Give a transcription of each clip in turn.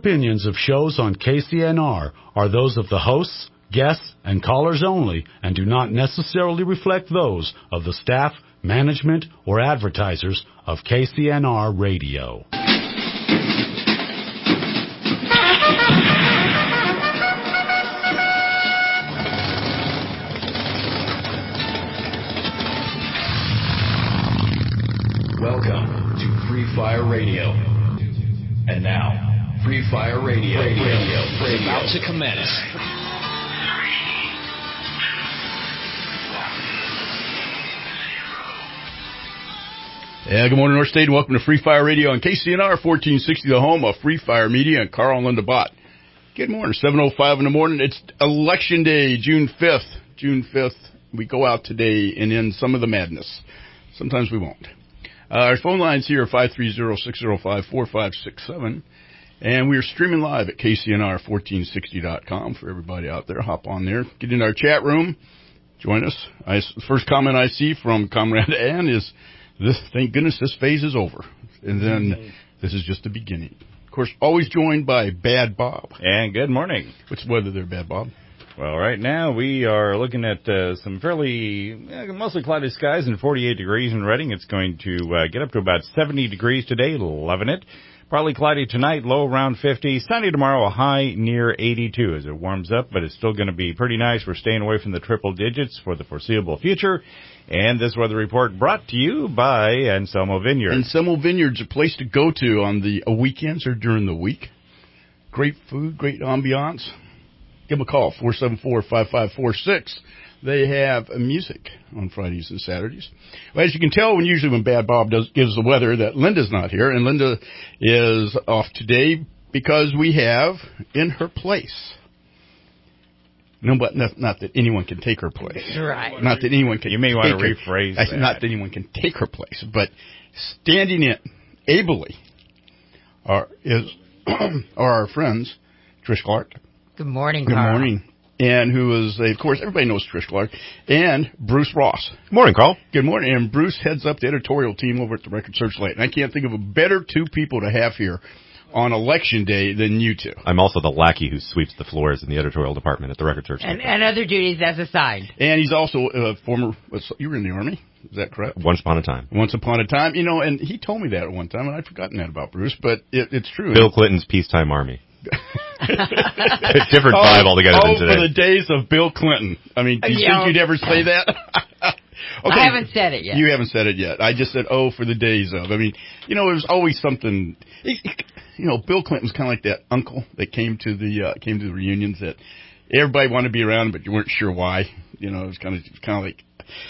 Opinions of shows on KCNR are those of the hosts, guests, and callers only and do not necessarily reflect those of the staff, management, or advertisers of KCNR Radio. Welcome to Free Fire Radio. And now, Free Fire Radio is about to commence. Yeah, good morning, North State, and welcome to Free Fire Radio on KCNR 1460, the home of Free Fire Media and Carl and Linda Bott. Good morning, 7:05 in the morning. It's Election Day, June 5th. June 5th, we go out today and end some of the madness. Sometimes we won't. Our phone lines here are 530-605-4567, and we are streaming live at KCNR1460.com for everybody out there. Hop on there, get in our chat room, join us. The first comment I see from Comrade Ann is, thank goodness this phase is over, and then this is just the beginning. Of course, always joined by Bad Bob. And good morning. What's the weather there, Bad Bob? Well, right now we are looking at some fairly mostly cloudy skies and 48 degrees in Redding. It's going to get up to about 70 degrees today, loving it. Partly cloudy tonight, low around 50. Sunny tomorrow, a high near 82 as it warms up, but it's still going to be pretty nice. We're staying away from the triple digits for the foreseeable future. And this weather report brought to you by Anselmo Vineyards. Anselmo Vineyards, a place to go to on the weekends or during the week. Great food, great ambiance. Give them a call, 474-5546. They have music on Fridays and Saturdays. Well, as you can tell, when Bad Bob gives the weather, that Linda's not here, and Linda is off today because we have in her place. No, but not that anyone can take her place. Right. Not that anyone can. You may want to rephrase that. Not that anyone can take her place, but standing in ably are our friends, Trish Clark. Good morning, Good Carl. morning. And who is, of course, everybody knows Trish Clark, and Bruce Ross. Good morning, Carl. Good morning. And Bruce heads up the editorial team over at the Record Searchlight. And I can't think of a better two people to have here on Election Day than you two. I'm also the lackey who sweeps the floors in the editorial department at the Record Searchlight. And other duties as assigned. And he's also a former, you were in the Army, is that correct? Once upon a time. Once upon a time. You know, and he told me that at one time, and I'd forgotten that about Bruce, but it's true. Bill Clinton's peacetime army. It's different vibe altogether than today. For the days of Bill Clinton. I mean, do you think you'd ever say that? Okay. I haven't said it yet. You haven't said it yet. I just said, for the days of. I mean, it was always something. Bill Clinton was kind of like that uncle that came to the reunions that everybody wanted to be around, but you weren't sure why. It was kind of like,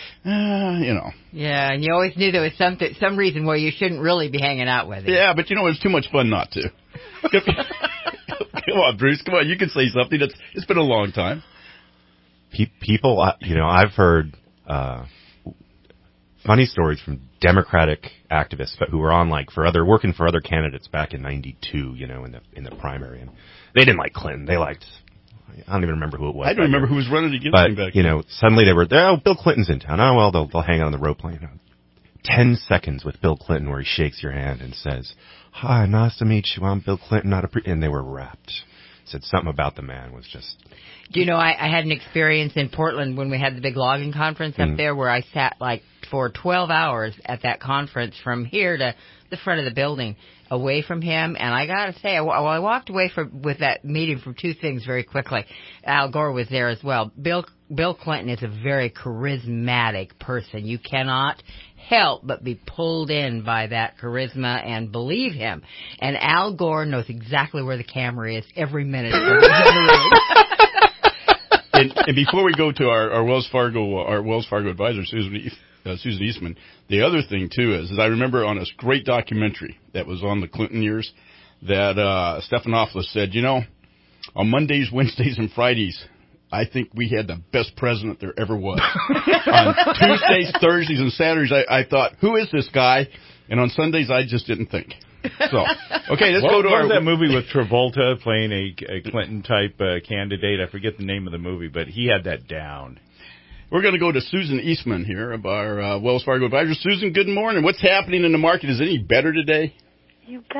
Yeah, and you always knew there was some reason why you shouldn't really be hanging out with him. Yeah, but it was too much fun not to. Come on, Bruce. Come on, you can say something. It's been a long time. People, I've heard funny stories from Democratic activists who were on working for other candidates back in '92. In the primary, and they didn't like Clinton. They liked. I don't even remember who it was. I don't remember who was running against him back then. Suddenly they were there. Oh, Bill Clinton's in town. Oh, well, they'll hang out on the road plane. 10 seconds with Bill Clinton where he shakes your hand and says, "Hi, nice to meet you. I'm Bill Clinton." And they were rapt. Said something about the man was just. Do you know, I had an experience in Portland when we had the big logging conference up there where I sat for 12 hours at that conference from here to the front of the building away from him. And I got to say, I walked away with that meeting from two things very quickly. Al Gore was there as well. Bill Clinton is a very charismatic person. You cannot help but be pulled in by that charisma and believe him. And Al Gore knows exactly where the camera is every minute. And before we go to our Wells Fargo advisor, Susan Eastman, the other thing too is I remember on this great documentary that was on the Clinton years that Stephanopoulos said, on Mondays, Wednesdays, and Fridays, I think we had the best president there ever was. On Tuesdays, Thursdays, and Saturdays, I thought, who is this guy? And on Sundays, I just didn't think. So, okay, let's go to what was that movie with Travolta playing a Clinton-type candidate? I forget the name of the movie, but he had that down. We're going to go to Susan Eastman here of our Wells Fargo advisor. Susan, good morning. What's happening in the market? Is it any better today? You bet.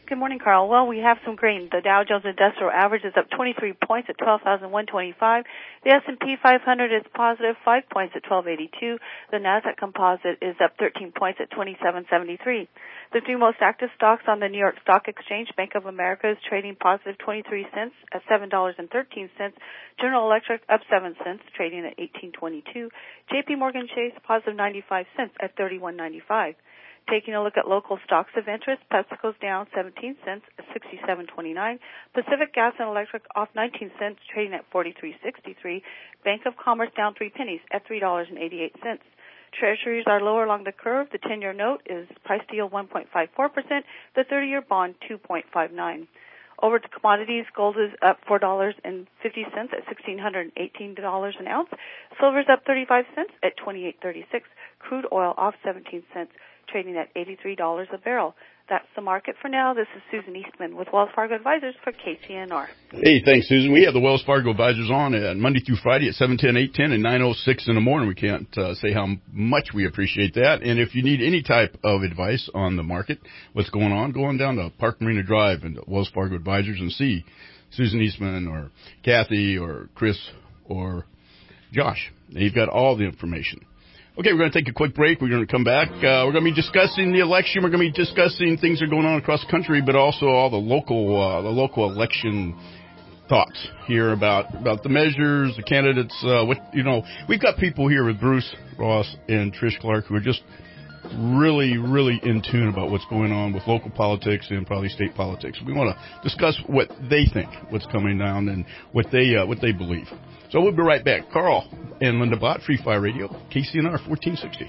Good morning, Carl. Well, we have some green. The Dow Jones Industrial Average is up 23 points at 12,125. The S&P 500 is positive 5 points at 1282. The Nasdaq Composite is up 13 points at 2773. The three most active stocks on the New York Stock Exchange, Bank of America is trading positive 23 cents at $7.13. General Electric up 7 cents, trading at $18.22. J.P. Morgan Chase positive 95 cents at $31.95. Taking a look at local stocks of interest, PepsiCo's down 17 cents at $67.29. Pacific Gas and Electric off 19 cents, trading at $43.63. Bank of Commerce down 3 pennies at $3.88. Treasuries are lower along the curve. The 10-year note is price to yield 1.54%. The 30-year bond 2.59. Over to commodities, gold is up $4.50 at $1,618 an ounce. Silver is up 35 cents at $28.36. Crude oil off 17 cents, trading at $83 a barrel. That's the market for now. This is Susan Eastman with Wells Fargo Advisors for KCNR. Hey, thanks, Susan. We have the Wells Fargo Advisors on Monday through Friday at 7:10, 8:10, and 9:06 in the morning. We can't say how much we appreciate that. And if you need any type of advice on the market, what's going on, go on down to Park Marina Drive and Wells Fargo Advisors and see Susan Eastman or Kathy or Chris or Josh. They've got all the information. Okay, we're going to take a quick break. We're going to come back. We're going to be discussing the election. We're going to be discussing things that are going on across the country, but also all the local election thoughts here about the measures, the candidates. We've got people here with Bruce Ross and Trish Clark who are just really, really in tune about what's going on with local politics and probably state politics. We want to discuss what they think, what's coming down, and what they believe. So we'll be right back. Carl and Linda Bott, Free Fire Radio, KCNR 1460.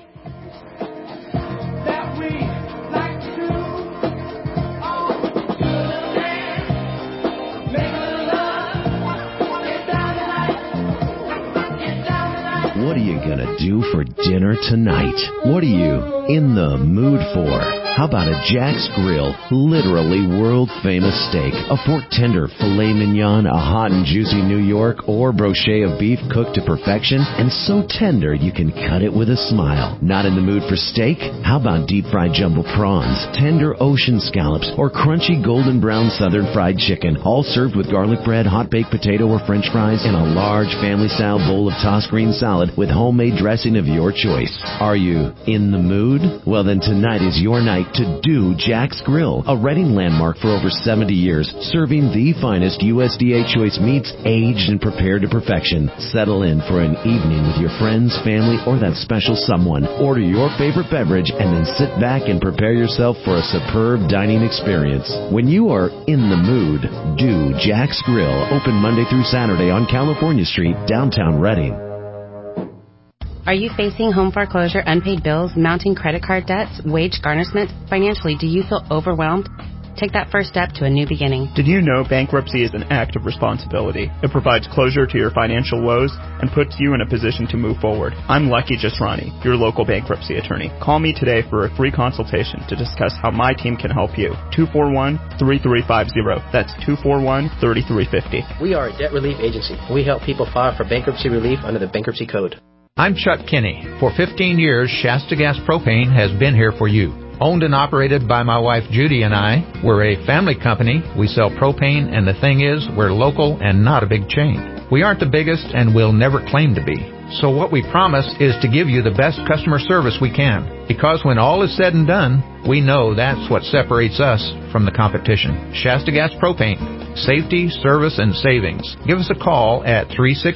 What are you going to do for dinner tonight? What are you in the mood for? How about a Jack's Grill, literally world-famous steak, a pork tender, filet mignon, a hot and juicy New York, or brochet of beef cooked to perfection, and so tender you can cut it with a smile. Not in the mood for steak? How about deep-fried jumbo prawns, tender ocean scallops, or crunchy golden brown southern fried chicken, all served with garlic bread, hot baked potato, or french fries, and a large family-style bowl of tossed green salad with homemade dressing of your choice. Are you in the mood? Well, then tonight is your night to do Jack's Grill, a Reading landmark for over 70 years, serving the finest USDA choice meats, aged and prepared to perfection. Settle in for an evening with your friends, family, or that special someone. Order your favorite beverage and then sit back and prepare yourself for a superb dining experience. When you are in the mood, do Jack's Grill, open Monday through Saturday on California Street, downtown Reading. Are you facing home foreclosure, unpaid bills, mounting credit card debts, wage garnishment? Financially, do you feel overwhelmed? Take that first step to a new beginning. Did you know bankruptcy is an act of responsibility? It provides closure to your financial woes and puts you in a position to move forward. I'm Lucky Jasrani, your local bankruptcy attorney. Call me today for a free consultation to discuss how my team can help you. 241-3350. That's 241-3350. We are a debt relief agency. We help people file for bankruptcy relief under the Bankruptcy Code. I'm Chuck Kinney. For 15 years, Shasta Gas Propane has been here for you. Owned and operated by my wife Judy and I, we're a family company. We sell propane, and the thing is, we're local and not a big chain. We aren't the biggest and will never claim to be. So what we promise is to give you the best customer service we can. Because when all is said and done, we know that's what separates us from the competition. Shasta Gas Propane. Safety, service, and savings. Give us a call at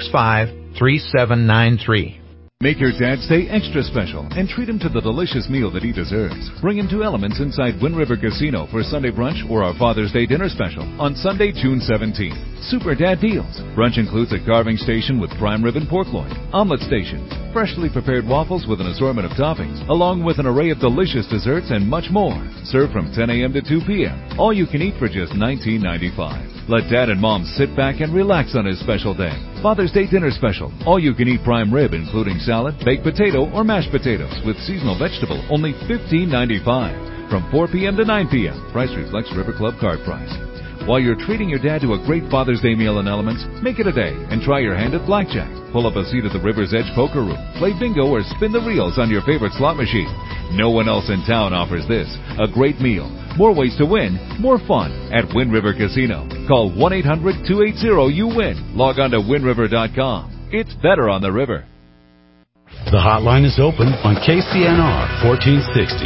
365-3793. Make your dad's day extra special and treat him to the delicious meal that he deserves. Bring him to Elements inside Wind River Casino for Sunday brunch or our Father's Day dinner special on Sunday, June 17th. Super Dad deals. Brunch includes a carving station with prime rib and pork loin, omelet stations, freshly prepared waffles with an assortment of toppings, along with an array of delicious desserts and much more. Served from 10 a.m. to 2 p.m. All you can eat for just $19.95. Let Dad and Mom sit back and relax on his special day. Father's Day dinner special. All you can eat prime rib, including salad, baked potato, or mashed potatoes with seasonal vegetable, only $15.95. From 4 p.m. to 9 p.m. Price reflects River Club card price. While you're treating your dad to a great Father's Day meal in Elements, make it a day and try your hand at blackjack. Pull up a seat at the River's Edge Poker Room, play bingo, or spin the reels on your favorite slot machine. No one else in town offers this. A great meal, more ways to win, more fun at Wind River Casino. Call 1-800-280-YOU-WIN. Log on to windriver.com. It's better on the river. The hotline is open on KCNR 1460,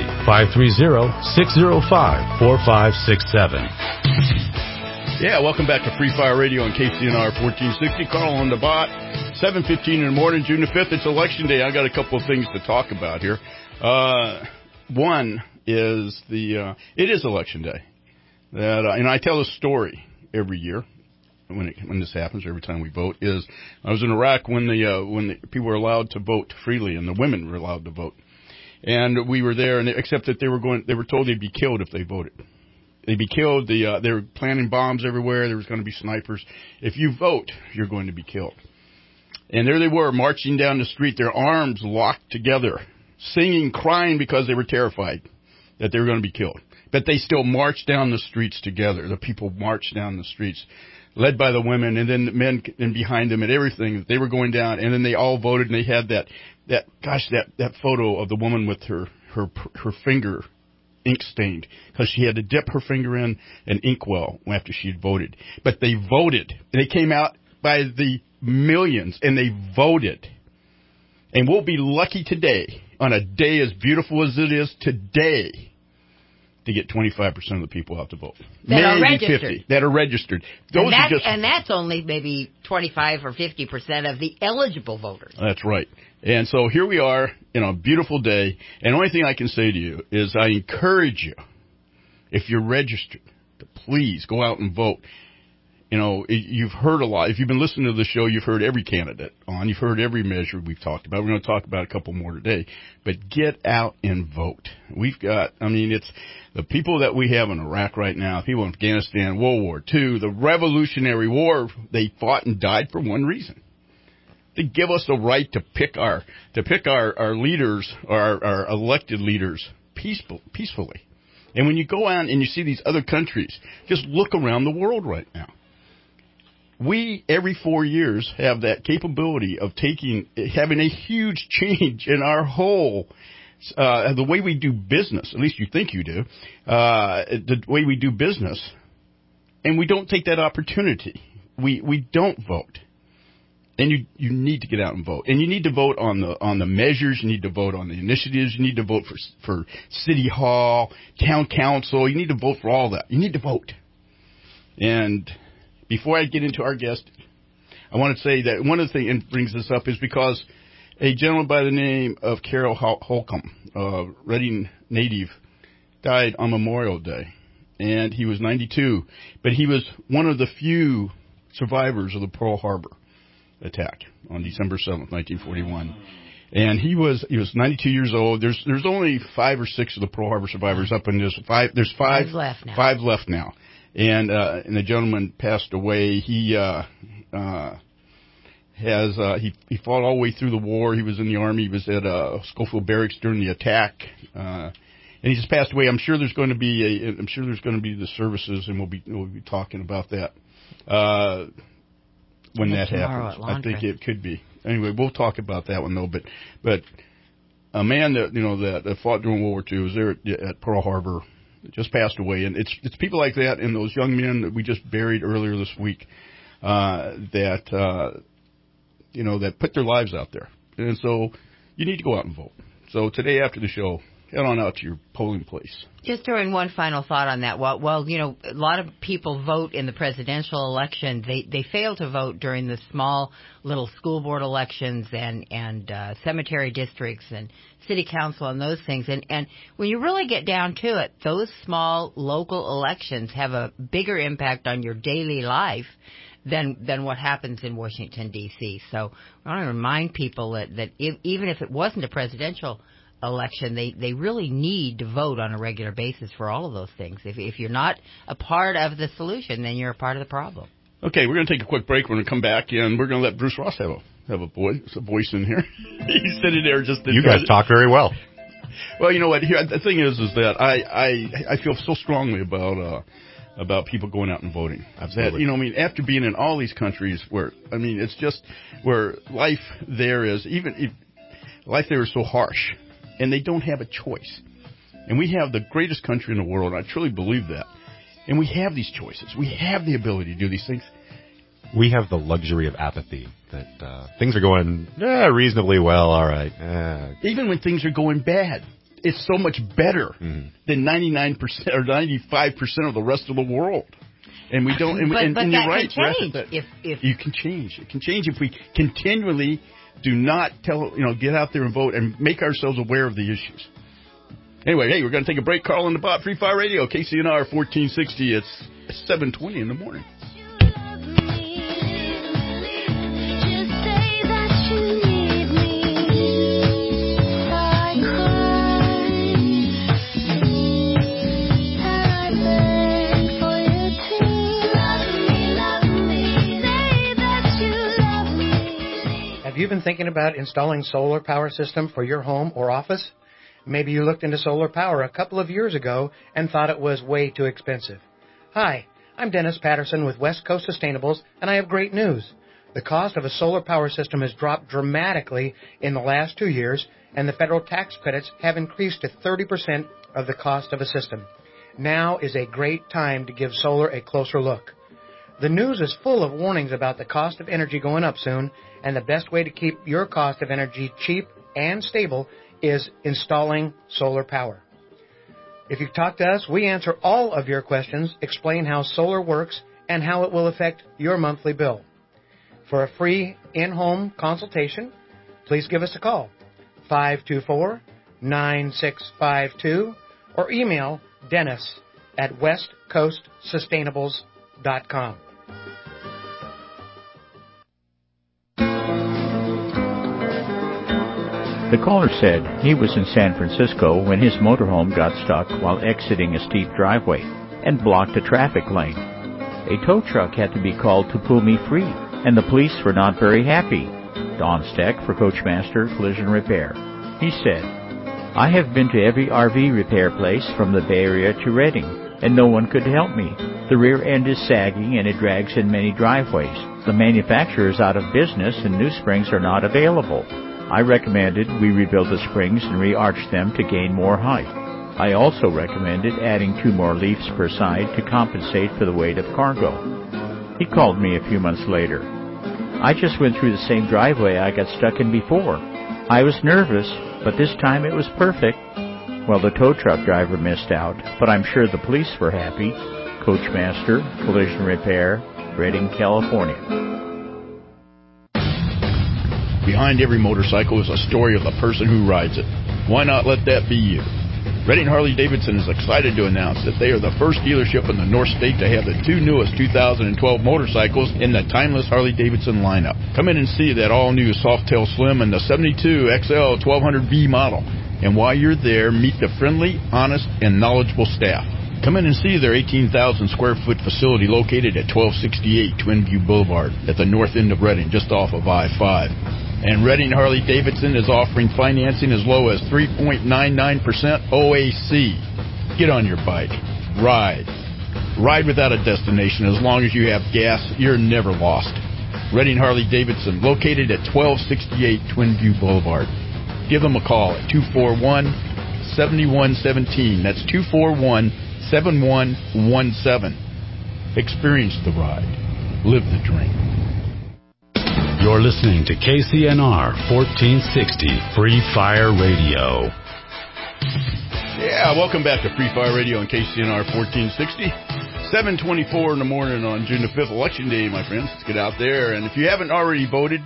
530-605-4567. Yeah, welcome back to Free Fire Radio on KCNR 1460. Carl on the bot, 7:15 in the morning, June the 5th. It's Election Day. I got a couple of things to talk about here. One is it is Election Day. And I tell a story every year. When this happens, every time we vote, is I was in Iraq when the people were allowed to vote freely and the women were allowed to vote, and we were there, and except that they were told they'd be killed if they voted. They'd be killed. They were planting bombs everywhere. There was going to be snipers. If you vote, you're going to be killed. And there they were marching down the street, their arms locked together, singing, crying because they were terrified that they were going to be killed. But they still marched down the streets together. The people marched down the streets, led by the women, and then the men and behind them and everything. They were going down, and then they all voted, and they had that photo of the woman with her finger ink stained because she had to dip her finger in an inkwell after she had voted. But they voted, and they came out by the millions, and they voted. And we'll be lucky today, on a day as beautiful as it is today, to get 25% of the people out to vote. That are maybe registered. 50 that are registered. And that's only maybe 25 or 50% of the eligible voters. That's right. And so here we are in a beautiful day. And the only thing I can say to you is I encourage you, if you're registered, to please go out and vote. You know, you've heard a lot. If you've been listening to the show, you've heard every candidate on. You've heard every measure we've talked about. We're going to talk about a couple more today. But get out and vote. It's the people that we have in Iraq right now, people in Afghanistan, World War II, the Revolutionary War, they fought and died for one reason. To give us the right to pick our leaders, our elected leaders peacefully. And when you go out and you see these other countries, just look around the world right now. We, every 4 years, have that capability of having a huge change in our whole, the way we do business, at least you think you do, the way we do business, and we don't take that opportunity. We don't vote. And you need to get out and vote. And you need to vote on the measures, you need to vote on the initiatives, you need to vote for City Hall, Town Council, you need to vote for all that. You need to vote. And before I get into our guest, I want to say that one of the things that brings this up is because a gentleman by the name of Carol Holcomb, a Reading native, died on Memorial Day. And he was 92. But he was one of the few survivors of the Pearl Harbor attack on December 7th, 1941. And he was 92 years old. There's only 5 or 6 of the Pearl Harbor survivors up in this. There's 5 left now. 5 left now. And the gentleman passed away. He fought all the way through the war. He was in the Army. He was at Schofield Barracks during the attack. And he just passed away. I'm sure there's going to be the services, and we'll be talking about that when that happens. I think it could be. Anyway, we'll talk about that one though. But a man that fought during World War II was there at Pearl Harbor, just passed away, and it's people like that and those young men that we just buried earlier this week that put their lives out there, and so you need to go out and vote. So today after the show, head on out to your polling place. Just throwing one final thought on that. Well, a lot of people vote in the presidential election. They fail to vote during the small little school board elections and cemetery districts and city council and those things. And when you really get down to it, those small local elections have a bigger impact on your daily life than what happens in Washington, D.C. So I want to remind people that even if it wasn't a presidential election, they really need to vote on a regular basis for all of those things. If you're not a part of the solution, then you're a part of the problem. Okay, we're going to take a quick break. We're going to come back, and we're going to let Bruce Ross have a voice in here. He's sitting there just... You guys talk very well. Well, you know what? Here, the thing is that I feel so strongly about about people going out and voting. Absolutely. That, after being in all these countries where, it's just where life there is, life there is so harsh, and they don't have a choice. And we have the greatest country in the world, and I truly believe that. And we have these choices. We have the ability to do these things. We have the luxury of apathy, that things are going reasonably well, all right. Even when things are going bad, it's so much better than 99% or 95% of the rest of the world. And we don't. And you're right. You can change. It can change if we continually do not get out there and vote and make ourselves aware of the issues. Anyway, we're going to take a break. Carl and the Bob, Free Fire Radio, KCNR 1460. It's 7:20 in the morning. Have you been thinking about installing solar power system for your home or office? Maybe you looked into solar power a couple of years ago and thought it was way too expensive. Hi, I'm Dennis Patterson with West Coast Sustainables, and I have great news. The cost of a solar power system has dropped dramatically in the last 2 years, and the federal tax credits have increased to 30% of the cost of a system. Now is a great time to give solar a closer look. The news is full of warnings about the cost of energy going up soon, and the best way to keep your cost of energy cheap and stable is installing solar power. If you talk to us, we answer all of your questions, explain how solar works, and how it will affect your monthly bill. For a free in-home consultation, please give us a call, 524-9652, or email Dennis at westcoastsustainables.com. The caller said he was in San Francisco when his motorhome got stuck while exiting a steep driveway and blocked a traffic lane. A tow truck had to be called to pull me free, and the police were not very happy. Don Steck for Coachmaster Collision Repair. He said, I have been to every RV repair place from the Bay Area to Redding, and no one could help me. The rear end is sagging and it drags in many driveways. The manufacturer is out of business and new springs are not available. I recommended we rebuild the springs and re-arch them to gain more height. I also recommended adding 2 more leaves per side to compensate for the weight of cargo. He called me a few months later. I just went through the same driveway I got stuck in before. I was nervous, but this time it was perfect. Well, the tow truck driver missed out, but I'm sure the police were happy. Coachmaster Collision Repair, Redding, California. Behind every motorcycle is a story of the person who rides it. Why not let that be you? Redding Harley-Davidson is excited to announce that they are the first dealership in the North State to have the 2 newest 2012 motorcycles in the timeless Harley-Davidson lineup. Come in and see that all-new Softail Slim and the 72 XL 1200V model. And while you're there, meet the friendly, honest, and knowledgeable staff. Come in and see their 18,000 square foot facility located at 1268 Twin View Boulevard at the north end of Redding, just off of I-5. And Redding Harley-Davidson is offering financing as low as 3.99% OAC. Get on your bike. Ride. Ride without a destination. As long as you have gas, you're never lost. Redding Harley-Davidson, located at 1268 Twin View Boulevard. Give them a call at 241-7117. That's 241-7117. Experience the ride. Live the dream. You're listening to KCNR 1460 Free Fire Radio. Yeah, welcome back to Free Fire Radio on KCNR 1460. 7:24 in the morning on June the 5th, Election Day, my friends. Let's get out there. And if you haven't already voted,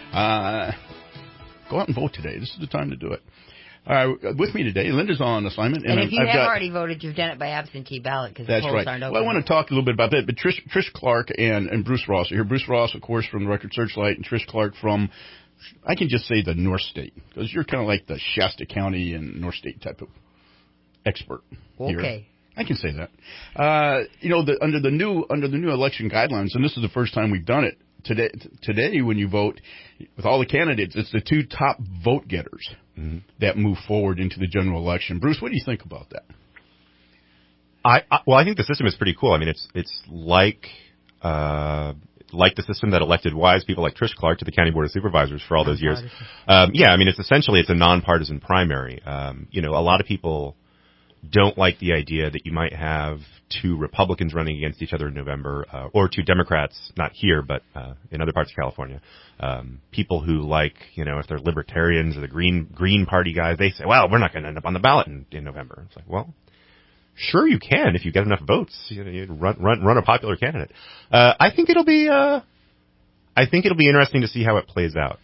go out and vote today. This is the time to do it. All right, with me today, Linda's on assignment. And if you have already voted, you've done it by absentee ballot because the polls aren't open. Well, I want to talk a little bit about that, but Trish Clark and Bruce Ross are here. Bruce Ross, of course, from the Record Searchlight, and Trish Clark from, I can just say the North State, because you're kind of like the Shasta County and North State type of expert here. Okay. I can say that. Under the new election guidelines, and this is the first time we've done it, Today, when you vote, with all the candidates, it's the 2 top vote getters that move forward into the general election. Bruce, what do you think about that? I think the system is pretty cool. I mean, it's like the system that elected wise people like Trish Clark to the County Board of Supervisors for all those years. Yeah, I mean, it's a nonpartisan primary. A lot of people don't like the idea that you might have two Republicans running against each other in November, or two Democrats, not here, but in other parts of California. People who like, if they're libertarians or the Green Party guys, they say, well, we're not going to end up on the ballot in November. It's like, well, sure you can if you get enough votes. You run a popular candidate. I think it'll be interesting to see how it plays out.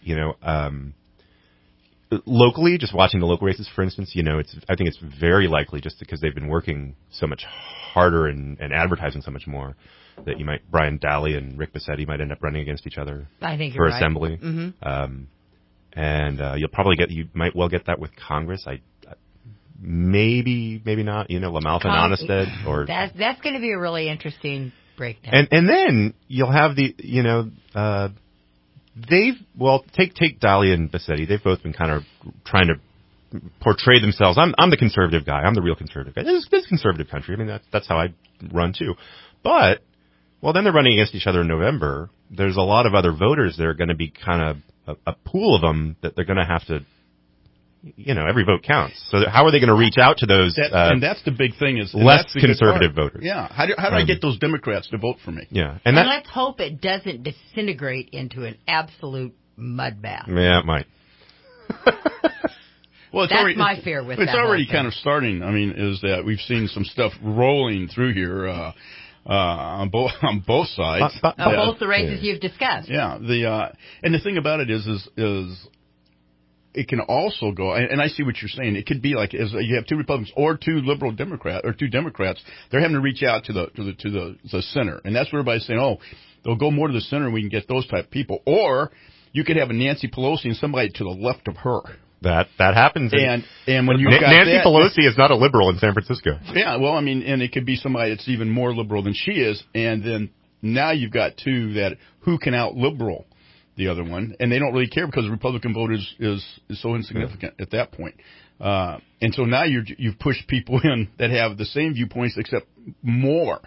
Locally, just watching the local races, for instance, I think it's very likely, just because they've been working so much harder and advertising so much more, that Brian Daly and Rick Bassetti might end up running against each other for assembly. Mm-hmm. And you might well get that with Congress. Maybe not. LaMalfa and Onnested, or that's going to be a really interesting breakdown. And then you'll have take Daly and Bassetti. They've both been kind of trying to portray themselves. I'm the conservative guy. I'm the real conservative guy. This is conservative country. I mean, that's how I run too. But, then they're running against each other in November. There's a lot of other voters that are going to be kind of a pool of them that they're going to have to, every vote counts. So how are they going to reach out to those? And that's the big thing is less conservative voters. Yeah. How do I get those Democrats to vote for me? Yeah. And let's hope it doesn't disintegrate into an absolute mud bath. Yeah, it might. Well, that's my fear with that. It's already kind of starting. I mean, is that we've seen some stuff rolling through here on both sides. Both the races you've discussed. Yeah. And the thing about it is it can also go, and I see what you're saying. It could be like you have two Republicans or two liberal Democrats or two Democrats. They're having to reach out to the center, and that's where everybody's saying, oh, they'll go more to the center, and we can get those type of people. Or you could have a Nancy Pelosi and somebody to the left of her. That happens. And when you Nancy Pelosi is not a liberal in San Francisco. Yeah, well, I mean, and it could be somebody that's even more liberal than she is, and then now you've got two that who can out liberal the other one, and they don't really care because the Republican vote is so insignificant at that point. And so now you've pushed people in that have the same viewpoints except more,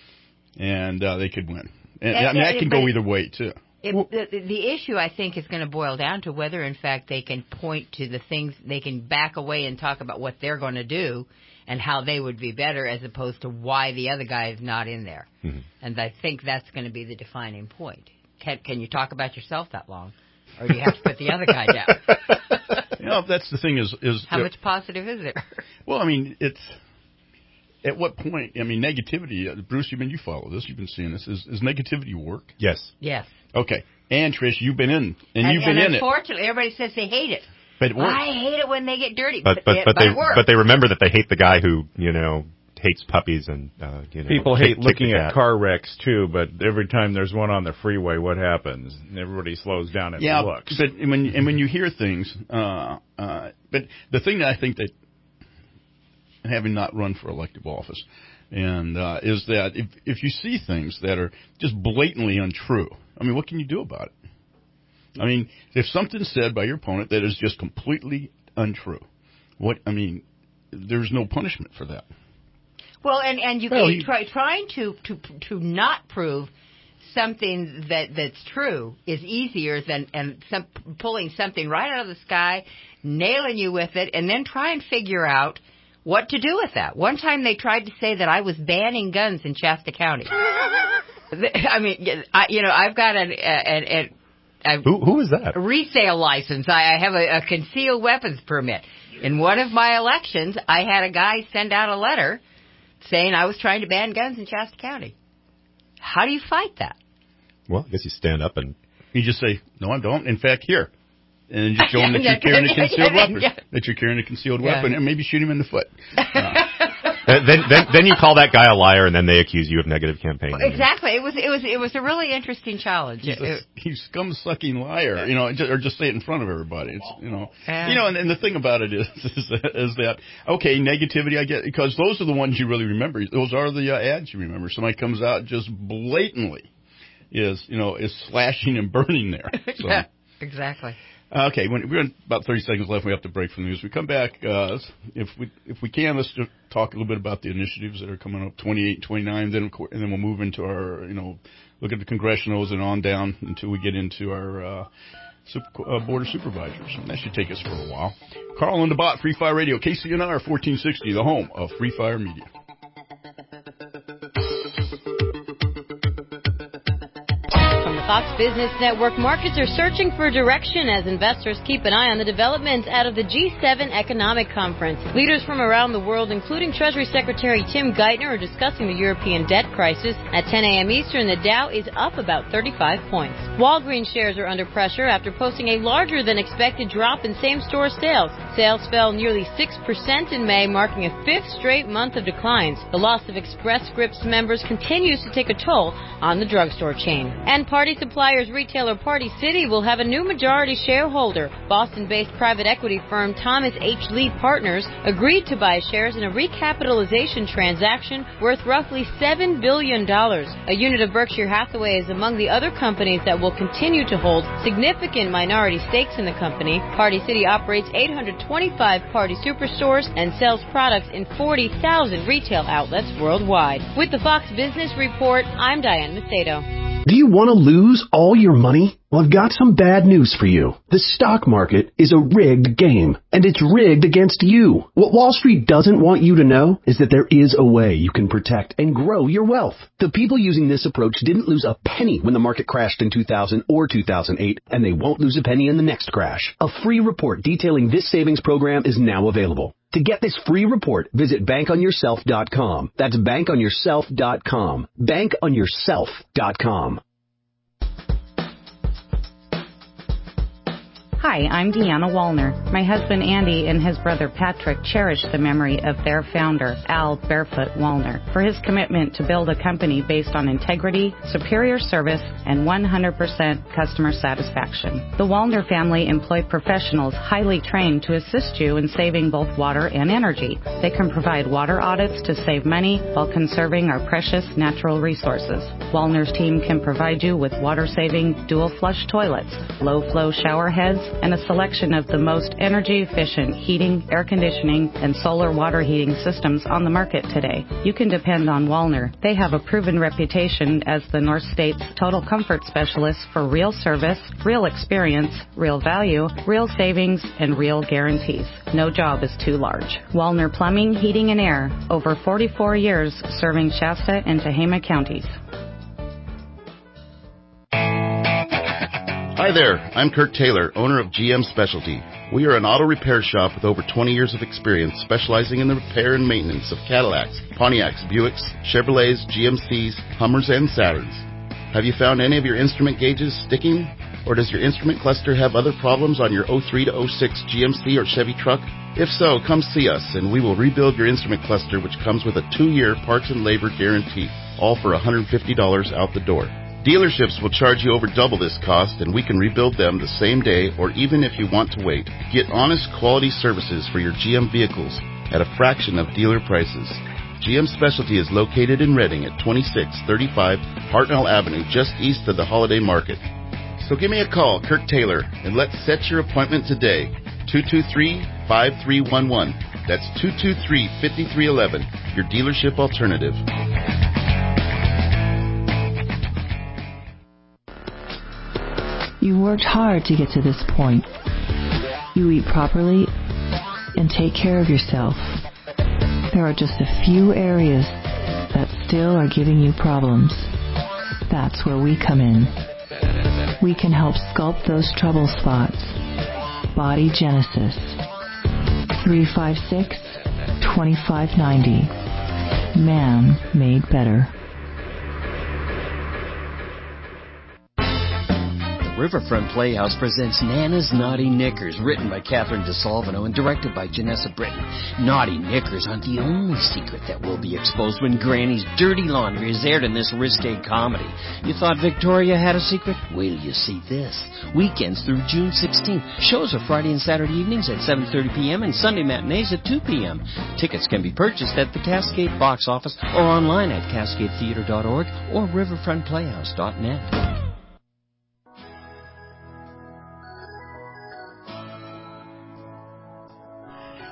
and they could win. And I mean, that can go either way too. The issue, I think, is going to boil down to whether, in fact, they can point to the things, they can back away and talk about what they're going to do and how they would be better, as opposed to why the other guy is not in there. Mm-hmm. And I think that's going to be the defining point. Can you talk about yourself that long, or do you have to put the other guy down? That's the thing is how much positive is there? Well, I mean, it's at what point? I mean, negativity. Bruce, you follow this. You've been seeing this. Is negativity work? Yes. Yes. Okay. And Trish, you've been in, and you've been in it. Unfortunately, everybody says they hate it. But it works. I hate it when they get dirty. But they remember that they hate the guy who hates puppies and people hate looking at car wrecks too. But every time there's one on the freeway, what happens? Everybody slows down and looks. But when you hear things, but the thing that I think that, having not run for elective office, and is that if you see things that are just blatantly untrue, I mean, what can you do about it? I mean, if something's said by your opponent that is just completely untrue, there's no punishment for that. Well, and you can trying to not prove something that's true is easier than pulling something right out of the sky, nailing you with it, and then try and figure out what to do with that. One time they tried to say that I was banning guns in Shasta County. I mean, I've got who is that? A resale license. I have a concealed weapons permit. In one of my elections, I had a guy send out a letter saying I was trying to ban guns in Shasta County. How do you fight that? Well, I guess you stand up and you just say, "No, I don't. In fact, here." And just show him that you're carrying a concealed weapon. That you're carrying a concealed weapon, and maybe shoot him in the foot. Then you call that guy a liar, and then they accuse you of negative campaigning. Exactly. It was a really interesting challenge. He's scum-sucking liar, or just say it in front of everybody. It's and the thing about it is that okay, negativity I get, because those are the ones you really remember. Those are the ads you remember. Somebody comes out just blatantly is slashing and burning there. So. Yeah, exactly. Okay, we're in about 30 seconds left. We have to break from the news. We come back. If we can, let's just talk a little bit about the initiatives that are coming up, 28, 29, and then we'll move into our, look at the congressionals and on down until we get into our Board of Supervisors. And that should take us for a while. Carl on the Bot, Free Fire Radio, KCNR 1460, the home of Free Fire Media. Fox Business Network markets are searching for direction as investors keep an eye on the developments out of the G7 Economic Conference. Leaders from around the world, including Treasury Secretary Tim Geithner, are discussing the European debt crisis. At 10 a.m. Eastern, the Dow is up about 35 points. Walgreens shares are under pressure after posting a larger than expected drop in same-store sales. Sales fell nearly 6% in May, marking a fifth straight month of declines. The loss of Express Scripts members continues to take a toll on the drugstore chain. And party suppliers retailer Party City will have a new majority shareholder. Boston-based private equity firm Thomas H. Lee Partners agreed to buy shares in a recapitalization transaction worth roughly $7 billion. A unit of Berkshire Hathaway is among the other companies that will continue to hold significant minority stakes in the company. Party City operates 825 Party Superstores and sells products in 40,000 retail outlets worldwide. With the Fox Business Report, I'm Diane Macedo. Do you want to lose all your money? Well, I've got some bad news for you. The stock market is a rigged game, and it's rigged against you. What Wall Street doesn't want you to know is that there is a way you can protect and grow your wealth. The people using this approach didn't lose a penny when the market crashed in 2000 or 2008, and they won't lose a penny in the next crash. A free report detailing this savings program is now available. To get this free report, visit bankonyourself.com. That's bankonyourself.com. Bankonyourself.com. Hi, I'm Deanna Wallner. My husband Andy and his brother Patrick cherish the memory of their founder, Al Barefoot Wallner, for his commitment to build a company based on integrity, superior service, and 100% customer satisfaction. The Wallner family employ professionals highly trained to assist you in saving both water and energy. They can provide water audits to save money while conserving our precious natural resources. Wallner's team can provide you with water-saving dual-flush toilets, low-flow shower heads, and a selection of the most energy-efficient heating, air conditioning, and solar water heating systems on the market today. You can depend on Wallner. They have a proven reputation as the North State's total comfort specialist for real service, real experience, real value, real savings, and real guarantees. No job is too large. Wallner Plumbing, Heating, and Air. Over 44 years serving Shasta and Tehama counties. Hi there, I'm Kirk Taylor, owner of GM Specialty. We are an auto repair shop with over 20 years of experience specializing in the repair and maintenance of Cadillacs, Pontiacs, Buicks, Chevrolets, GMCs, Hummers, and Saturns. Have you found any of your instrument gauges sticking? Or does your instrument cluster have other problems on your 03 to 06 GMC or Chevy truck? If so, come see us and we will rebuild your instrument cluster, which comes with a 2-year parts and labor guarantee, all for $150 out the door. Dealerships will charge you over double this cost, and we can rebuild them the same day or even if you want to wait. Get honest quality services for your GM vehicles at a fraction of dealer prices. GM Specialty is located in Reading at 2635 Hartnell Avenue, just east of the Holiday Market. So give me a call, Kirk Taylor, and let's set your appointment today. 223-5311. That's 223-5311, your dealership alternative. You worked hard to get to this point. You eat properly and take care of yourself. There are just a few areas that still are giving you problems. That's where we come in. We can help sculpt those trouble spots. Body Genesis. 356-2590. Man made better. Riverfront Playhouse presents Nana's Naughty Knickers, written by Catherine DeSalvino and directed by Janessa Britton. Naughty Knickers aren't the only secret that will be exposed when Granny's dirty laundry is aired in this risque comedy. You thought Victoria had a secret? Wait till you see this. Weekends through June 16th. Shows are Friday and Saturday evenings at 7:30 p.m. and Sunday matinees at 2 p.m. Tickets can be purchased at the Cascade box office or online at cascadetheater.org or riverfrontplayhouse.net.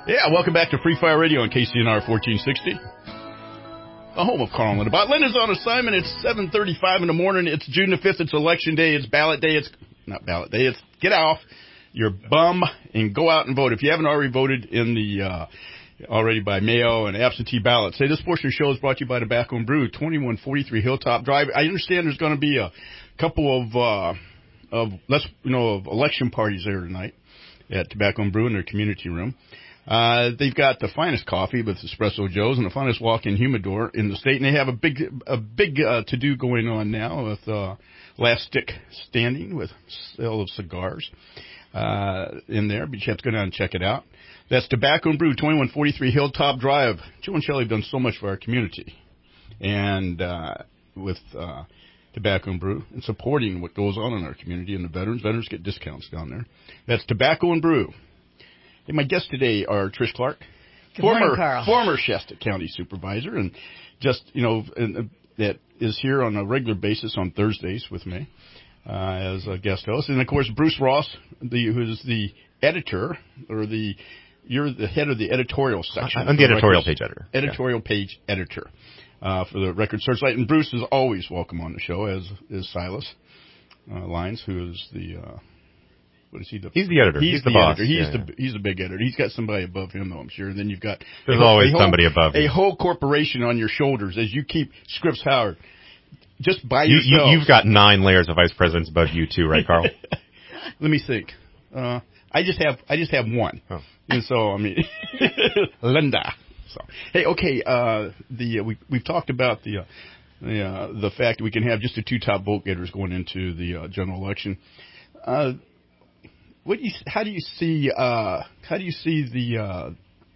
Yeah, welcome back to Free Fire Radio on KCNR 1460. The home of Carl and Linda. Linda's on assignment. It's 7:35 in the morning. It's June the 5th. It's election day. It's ballot day. It's not ballot day. It's get off your bum and go out and vote. If you haven't already voted in the already by mail and absentee ballots. Say this portion of the show is brought to you by Tobacco and Brew, 2143 Hilltop Drive. I understand there's going to be a couple of election parties there tonight at Tobacco and Brew in their community room. They've got the finest coffee with Espresso Joe's and the finest walk-in humidor in the state, and they have a big to-do going on now with Last Stick Standing with sale of cigars in there, but you have to go down and check it out. That's Tobacco and Brew, 2143 Hilltop Drive. Joe and Shelley have done so much for our community, and with Tobacco and Brew and supporting what goes on in our community and the veterans. Veterans get discounts down there. That's Tobacco and Brew. And my guests today are Trish Clark, former Shasta County Supervisor, and just, that is here on a regular basis on Thursdays with me as a guest host. And, of course, Bruce Ross, who's the editor, you're the head of the editorial section. I'm the editorial page editor. Editorial page editor for the Record Searchlight. And Bruce is always welcome on the show, as is Silas Lyons, who is the... He's the editor. He's the boss. Editor. He's the big editor. He's got somebody above him, though, I'm sure. And then you've got... There's always somebody above you. A whole corporation on your shoulders as you keep Scripps Howard just by yourself. You've got 9 layers of vice presidents above you, too, right, Carl? Let me think. I just have one. Oh. And so, Linda. So, hey, okay, we've talked about the fact that we can have just the 2 top vote getters going into the general election. How do you see the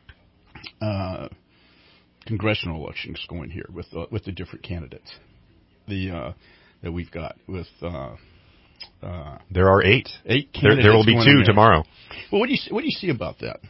congressional elections going here with the different candidates that we've got with there are 8. 8 candidates. There will be 2 tomorrow. Well, what do you see about that?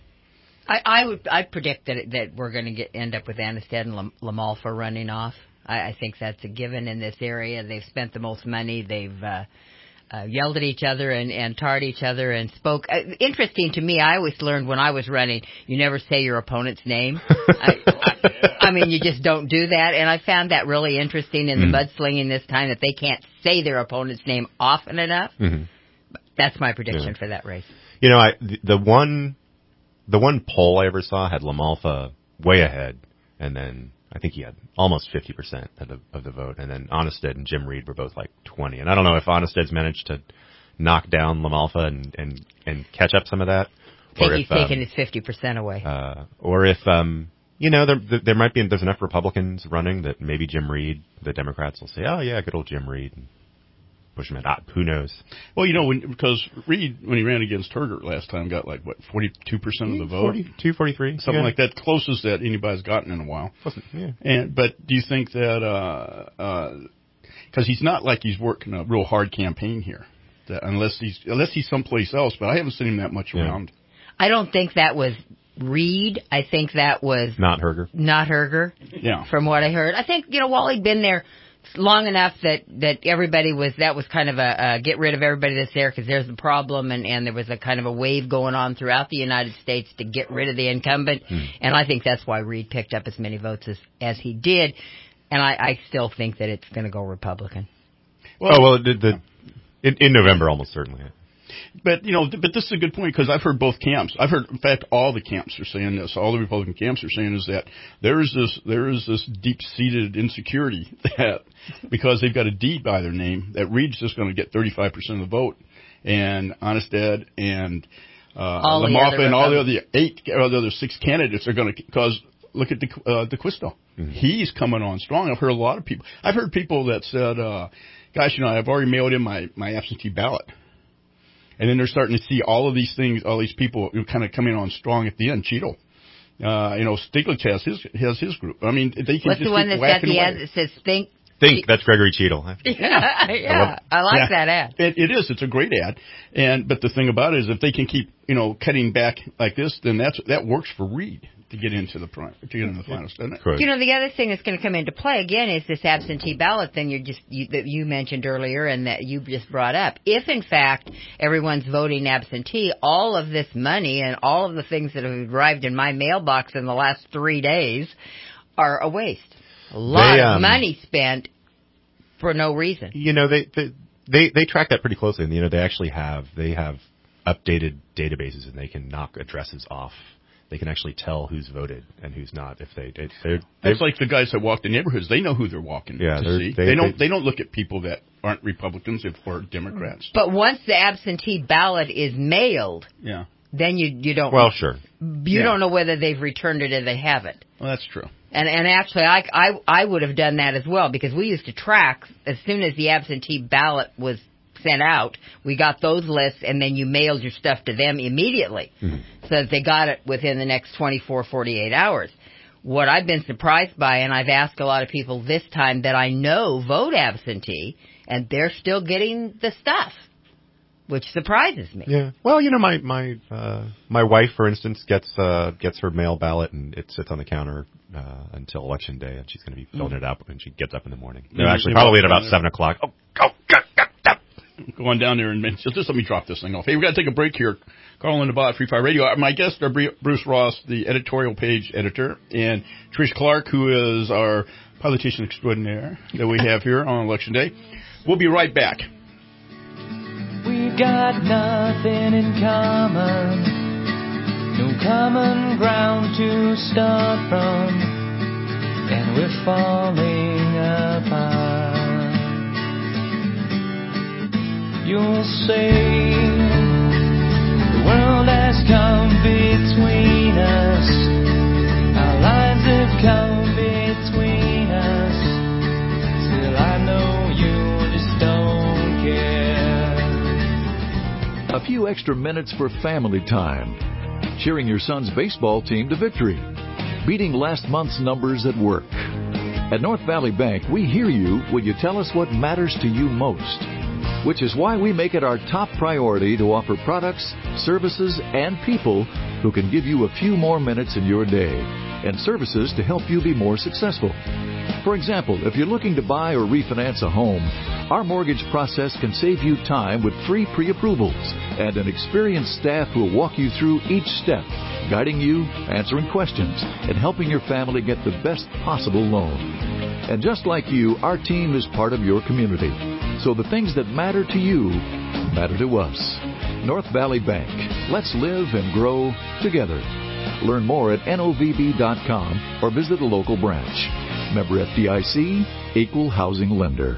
I predict that we're going to end up with Annisted and Lamalfa running off. I think that's a given in this area. They've spent the most money. They've yelled at each other and tarred each other and spoke. Interesting to me, I always learned when I was running, you never say your opponent's name. You just don't do that. And I found that really interesting in the mudslinging this time, that they can't say their opponent's name often enough. Mm-hmm. That's my prediction for that race. The one poll I ever saw had Lamalfa way ahead, and then I think he had almost 50% of the vote, and then Onnested and Jim Reed were both like 20. And I don't know if Onnested's managed to knock down Lamalfa and catch up some of that. He's taken his 50% away. Or if there might be there's enough Republicans running that maybe Jim Reed, the Democrats, will say, oh yeah, good old Jim Reed, and push him out. Who knows? Well, because Reed, when he ran against Hergert last time, got 42% of the vote, 42, 43, something like that, closest that anybody's gotten in a while. But do you think that because he's not like he's working a real hard campaign here, that unless he's someplace else, but I haven't seen him that much around. I don't think that was Reed. I think that was not Herger. Yeah, from what I heard, I think Wally'd been there long enough that everybody was kind of a get rid of everybody that's there because there's the problem, and there was a kind of a wave going on throughout the United States to get rid of the incumbent, and I think that's why Reed picked up as many votes as he did, and I still think that it's going to go Republican. In November almost certainly. But this is a good point because I've heard both camps. I've heard, in fact, all the camps are saying this. All the Republican camps are saying is that there is this deep-seated insecurity that because they've got a D by their name, that Reed's just going to get 35% of the vote, and Onnested and Lamalfa and all the other 6 candidates are going to cause. Look at DeQuisto. Mm-hmm. He's coming on strong. I've heard a lot of people. I've heard people that said, "Gosh, I've already mailed in my absentee ballot." And then they're starting to see all of these things, all these people kind of coming on strong at the end. Cheadle, Stiglitz has his group. They can What's just the one keep that's got the ad away. that says "Think"? That's Gregory Cheadle. Yeah, I like that ad. It is. It's a great ad. But the thing about it is, if they can keep cutting back like this, then that works for Reed to get into the finals, doesn't it? You know, the other thing that's going to come into play again is this absentee ballot thing that you mentioned earlier and that you just brought up. If in fact everyone's voting absentee, all of this money and all of the things that have arrived in my mailbox in the last 3 days are a waste. A lot of money spent for no reason. You know, they track that pretty closely, and you know they have updated databases, and they can knock addresses off. They can actually tell who's voted and who's not. If It's like the guys that walk the neighborhoods. They know who they're walking to see. They don't look at people that aren't Republicans or Democrats. But once the absentee ballot is mailed, then you don't. Well, sure. You don't know whether they've returned it or they haven't. Well, that's true. And actually, I would have done that as well, because we used to track as soon as the absentee ballot was sent out, we got those lists, and then you mailed your stuff to them immediately, so that they got it within the next 24, 48 hours. What I've been surprised by, and I've asked a lot of people this time that I know vote absentee, and they're still getting the stuff, which surprises me. Yeah. Well, you know, my wife, for instance, gets her mail ballot, and it sits on the counter until Election Day, and she's going to be filling it up when she gets up in the morning. No, actually, probably at about 7 o'clock. Go on down there and just let me drop this thing off. Hey, we've got to take a break here. Carl and Bob, Free Fire Radio. My guests are Bruce Ross, the editorial page editor, and Trish Clark, who is our politician extraordinaire that we have here on Election Day. We'll be right back. We've got nothing in common, no common ground to start from, and we're falling apart. You'll say the world has come between us, our lives have come between us, still I know you just don't care. A few extra minutes for family time, cheering your son's baseball team to victory, beating last month's numbers at work. At North Valley Bank, we hear you when you tell us what matters to you most, which is why we make it our top priority to offer products, services, and people who can give you a few more minutes in your day, and services to help you be more successful. For example, if you're looking to buy or refinance a home, our mortgage process can save you time with free pre-approvals and an experienced staff who will walk you through each step, guiding you, answering questions, and helping your family get the best possible loan. And just like you, our team is part of your community. So the things that matter to you matter to us. North Valley Bank. Let's live and grow together. Learn more at novb.com or visit a local branch. Member FDIC, Equal Housing Lender.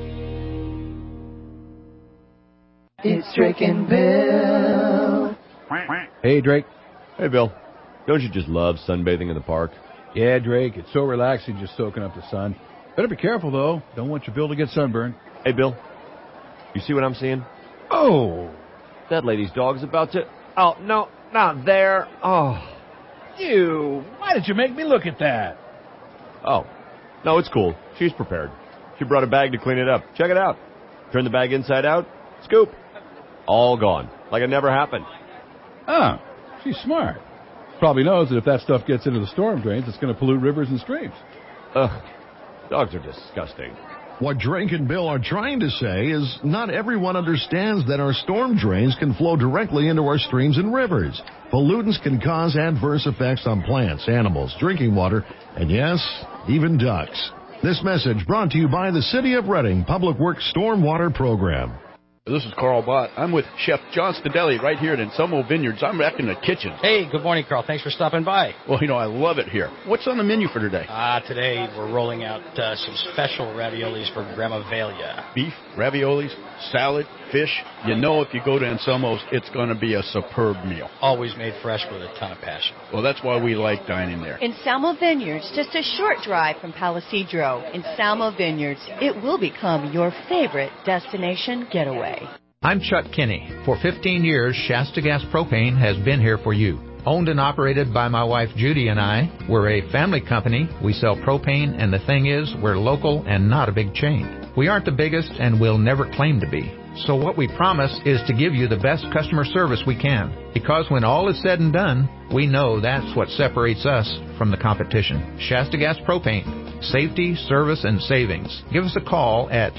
It's Drake and Bill. Hey, Drake. Hey, Bill. Don't you just love sunbathing in the park? Yeah, Drake. It's so relaxing just soaking up the sun. Better be careful, though. Don't want your Bill to get sunburned. Hey, Bill. You see what I'm seeing? Oh. That lady's dog's about to... Oh, no, not there. Oh. You. Why did you make me look at that? Oh. No, it's cool. She's prepared. She brought a bag to clean it up. Check it out. Turn the bag inside out. Scoop. All gone. Like it never happened. Oh. She's smart. Probably knows that if that stuff gets into the storm drains, it's going to pollute rivers and streams. Ugh. Dogs are disgusting. What Drake and Bill are trying to say is not everyone understands that our storm drains can flow directly into our streams and rivers. Pollutants can cause adverse effects on plants, animals, drinking water, and yes, even ducks. This message brought to you by the City of Reading Public Works Stormwater Program. This is Carl Bott. I'm with Chef John Stadelli right here at Anselmo Vineyards. I'm back in the kitchen. Hey, good morning, Carl. Thanks for stopping by. Well, you know, I love it here. What's on the menu for today? Today we're rolling out some special raviolis for Grandma Velia. Beef, raviolis, salad, fish. You know if you go to Anselmo's, it's going to be a superb meal. Always made fresh with a ton of passion. Well, that's why we like dining there. Anselmo Vineyards, just a short drive from Palisadro. Anselmo Vineyards, it will become your favorite destination getaway. I'm Chuck Kinney. For 15 years, Shasta Gas Propane has been here for you. Owned and operated by my wife Judy and I, we're a family company. We sell propane, and the thing is, we're local and not a big chain. We aren't the biggest and will never claim to be. So what we promise is to give you the best customer service we can. Because when all is said and done, we know that's what separates us from the competition. Shasta Gas Propane. Safety, service, and savings. Give us a call at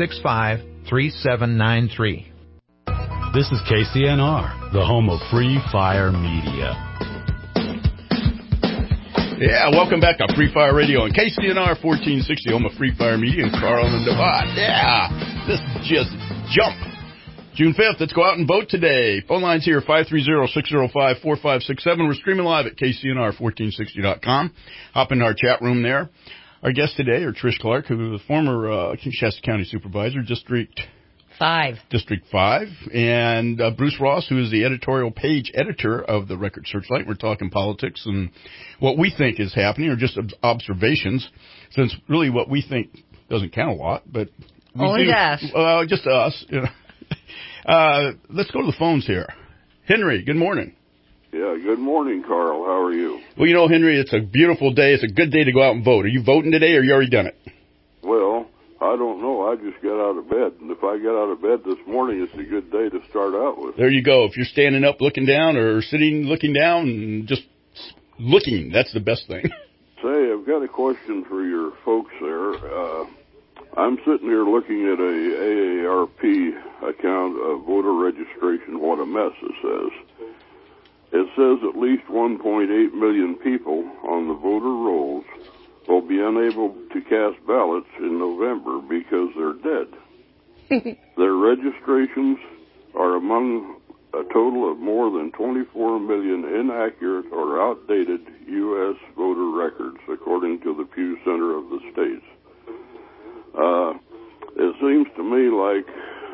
365-3793. This is KCNR, the home of Free Fire Media. Yeah, welcome back to Free Fire Radio on KCNR 1460, home of Free Fire Media in Carl and Devon. Yeah, this is just jump. June 5th, let's go out and vote today. Phone lines here, 530-605-4567. We're streaming live at KCNR1460.com. Hop into our chat room there. Our guests today are Trish Clark, who is the former Shasta County Supervisor, District 5, and Bruce Ross, who is the editorial page editor of the Record Searchlight. We're talking politics and what we think is happening, or just observations, since really what we think doesn't count a lot, but only to us. Just to us. You know. Let's go to the phones here. Henry, good morning. Yeah, good morning, Carl. How are you? Well, you know, Henry, it's a beautiful day. It's a good day to go out and vote. Are you voting today, or you already done it? Well, I don't know. I just got out of bed. And if I got out of bed this morning, it's a good day to start out with. There you go. If you're standing up looking down or sitting looking down and just looking, that's the best thing. Say, I've got a question for your folks there. I'm sitting here looking at a AARP account of voter registration, what a mess it says. It says at least 1.8 million people on the voter rolls will be unable to cast ballots in November because they're dead. Their registrations are among a total of more than 24 million inaccurate or outdated U.S. voter records, according to the Pew Center of the States. It seems to me like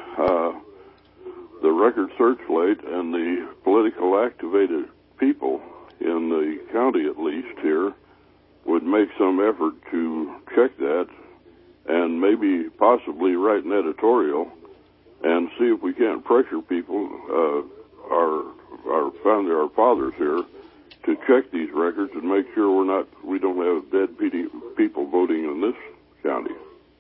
the Record Searchlight and the political activated people in the county, at least here, would make some effort to check that and maybe possibly write an editorial and see if we can't pressure people, our fathers here, to check these records and make sure we don't have dead people voting in this county.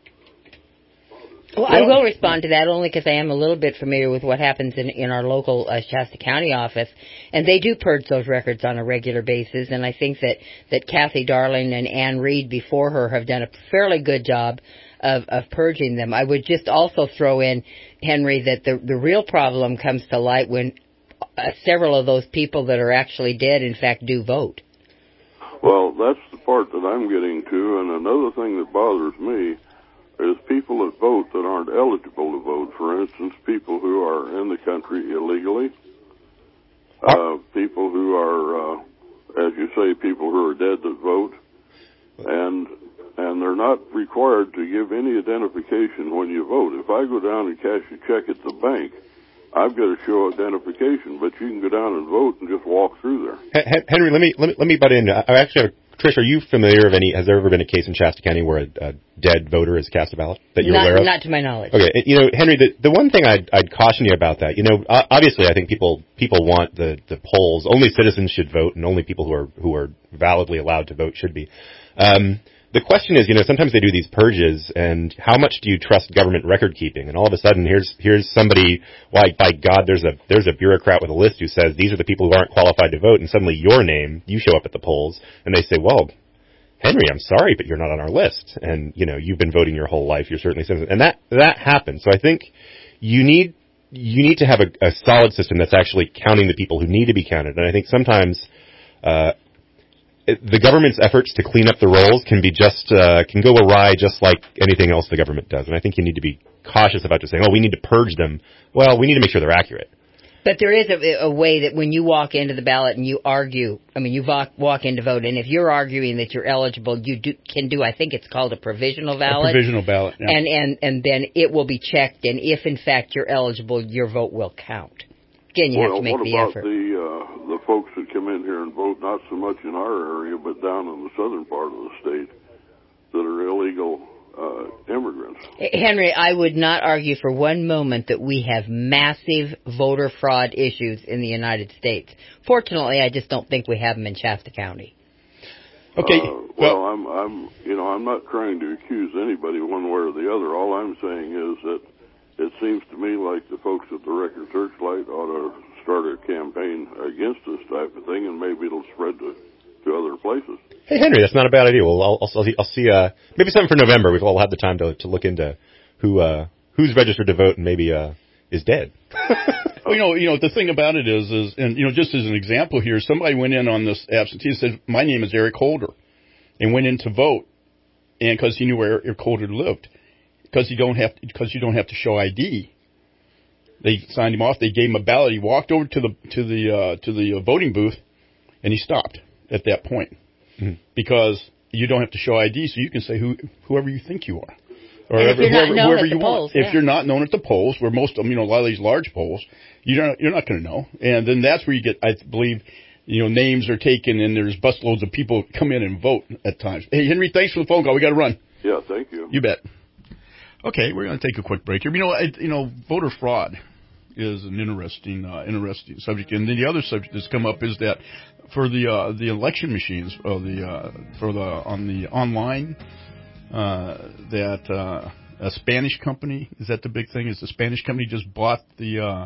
Well, I will respond to that only because I am a little bit familiar with what happens in our local Shasta County office, and they do purge those records on a regular basis, and I think that Kathy Darling and Ann Reed before her have done a fairly good job of purging them. I would just also throw in, Henry, that the real problem comes to light when several of those people that are actually dead, in fact, do vote. Well, that's the part that I'm getting to, and another thing that bothers me is people that vote that aren't eligible to vote. For instance, people who are in the country illegally, people who are, as you say, people who are dead that vote, and they're not required to give any identification when you vote. If I go down and cash a check at the bank, I've got to show identification, but you can go down and vote and just walk through there. Henry, let me butt in. I actually have Trish, are you familiar of has there ever been a case in Shasta County where a dead voter has cast a ballot that you're aware of? Not to my knowledge. Okay. You know, Henry, the one thing I'd caution you about that, you know, obviously I think people want the polls, only citizens should vote and only people who are validly allowed to vote should be. The question is, you know, sometimes they do these purges, and how much do you trust government record keeping? And all of a sudden, here's somebody, why, by God, there's a bureaucrat with a list who says these are the people who aren't qualified to vote, and suddenly your name, you show up at the polls, and they say, well, Henry, I'm sorry, but you're not on our list, and you know you've been voting your whole life, you're certainly citizen, and that happens. So I think you need to have a solid system that's actually counting the people who need to be counted, and I think sometimes. The government's efforts to clean up the rolls can go awry just like anything else the government does. And I think you need to be cautious about just saying, we need to purge them. Well, we need to make sure they're accurate. But there is a way that when you walk into the ballot and you argue, you walk in to vote, and if you're arguing that you're eligible, you can do, I think it's called a provisional ballot. A provisional ballot, yeah. And then it will be checked, and if in fact you're eligible, your vote will count. Again, you have to make the effort. What about the folks that come in here and vote, not so much in our area, but down in the southern part of the state, that are illegal immigrants? Henry, I would not argue for one moment that we have massive voter fraud issues in the United States. Fortunately, I just don't think we have them in Shasta County. Okay. Well, I'm not trying to accuse anybody one way or the other. All I'm saying is that it seems to me like the folks at the Record Searchlight ought to start a campaign against this type of thing, and maybe it'll spread to other places. Hey, Henry, that's not a bad idea. Well, I'll see. Maybe something for November. We've all had the time to look into who's registered to vote and maybe is dead. Well, the thing about it is, and just as an example here, somebody went in on this absentee and said, "My name is Eric Holder," and went in to vote, and because he knew where Eric Holder lived, because you don't have to show ID. They signed him off. They gave him a ballot. He walked over to the voting booth, and he stopped at that point because you don't have to show ID, so you can say whoever you think you are. Or whoever you want. If you're not known at the polls, where most of them, a lot of these large polls, you're not going to know. And then that's where you get, I believe, names are taken and there's busloads of people come in and vote at times. Hey, Henry, thanks for the phone call. We got to run. Yeah, thank you. You bet. Okay, we're going to take a quick break here. Voter fraud is an interesting subject. And then the other subject that's come up is that for the election machines, on the online. That a Spanish company, is that the big thing? Is the Spanish company just bought the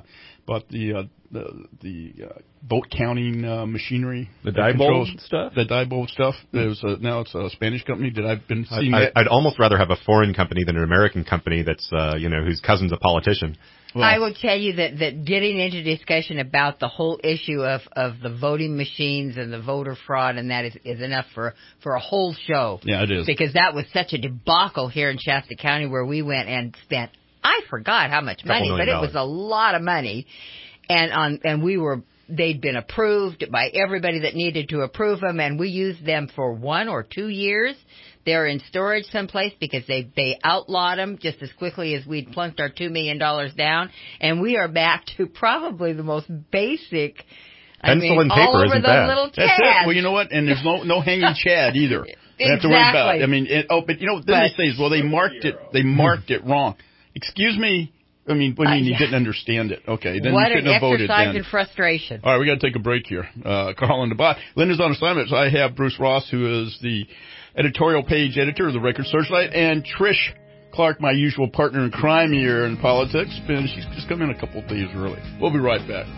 vote counting machinery, the Diebold stuff? The Diebold stuff. Now it's a Spanish company. I'd almost rather have a foreign company than an American company that's whose cousin's a politician. Well, I will tell you that getting into discussion about the whole issue of the voting machines and the voter fraud and that is enough for a whole show. Yeah, it is. Because that was such a debacle here in Shasta County where we went and spent, I forgot how much money, but it was a lot of money. And they'd been approved by everybody that needed to approve them, and we used them for 1 or 2 years. They're in storage someplace because they outlawed them just as quickly as we'd plunked our $2 million down, and we are back to probably the most basic. Pencil and paper all over isn't the bad. Little That's tabs. it. Well, you know what? And there's no hanging chad either. You have to worry about. Then they say, well, they marked it wrong. Excuse me. You didn't understand it. Okay, then what you shouldn't have voted then. What an exercise in frustration. All right, we got to take a break here. Carl and DeBot. Linda's on assignment, so I have Bruce Ross, who is the editorial page editor of the Record Searchlight, and Trish Clark, my usual partner in crime here in politics. And she's just come in a couple of days early. We'll be right back.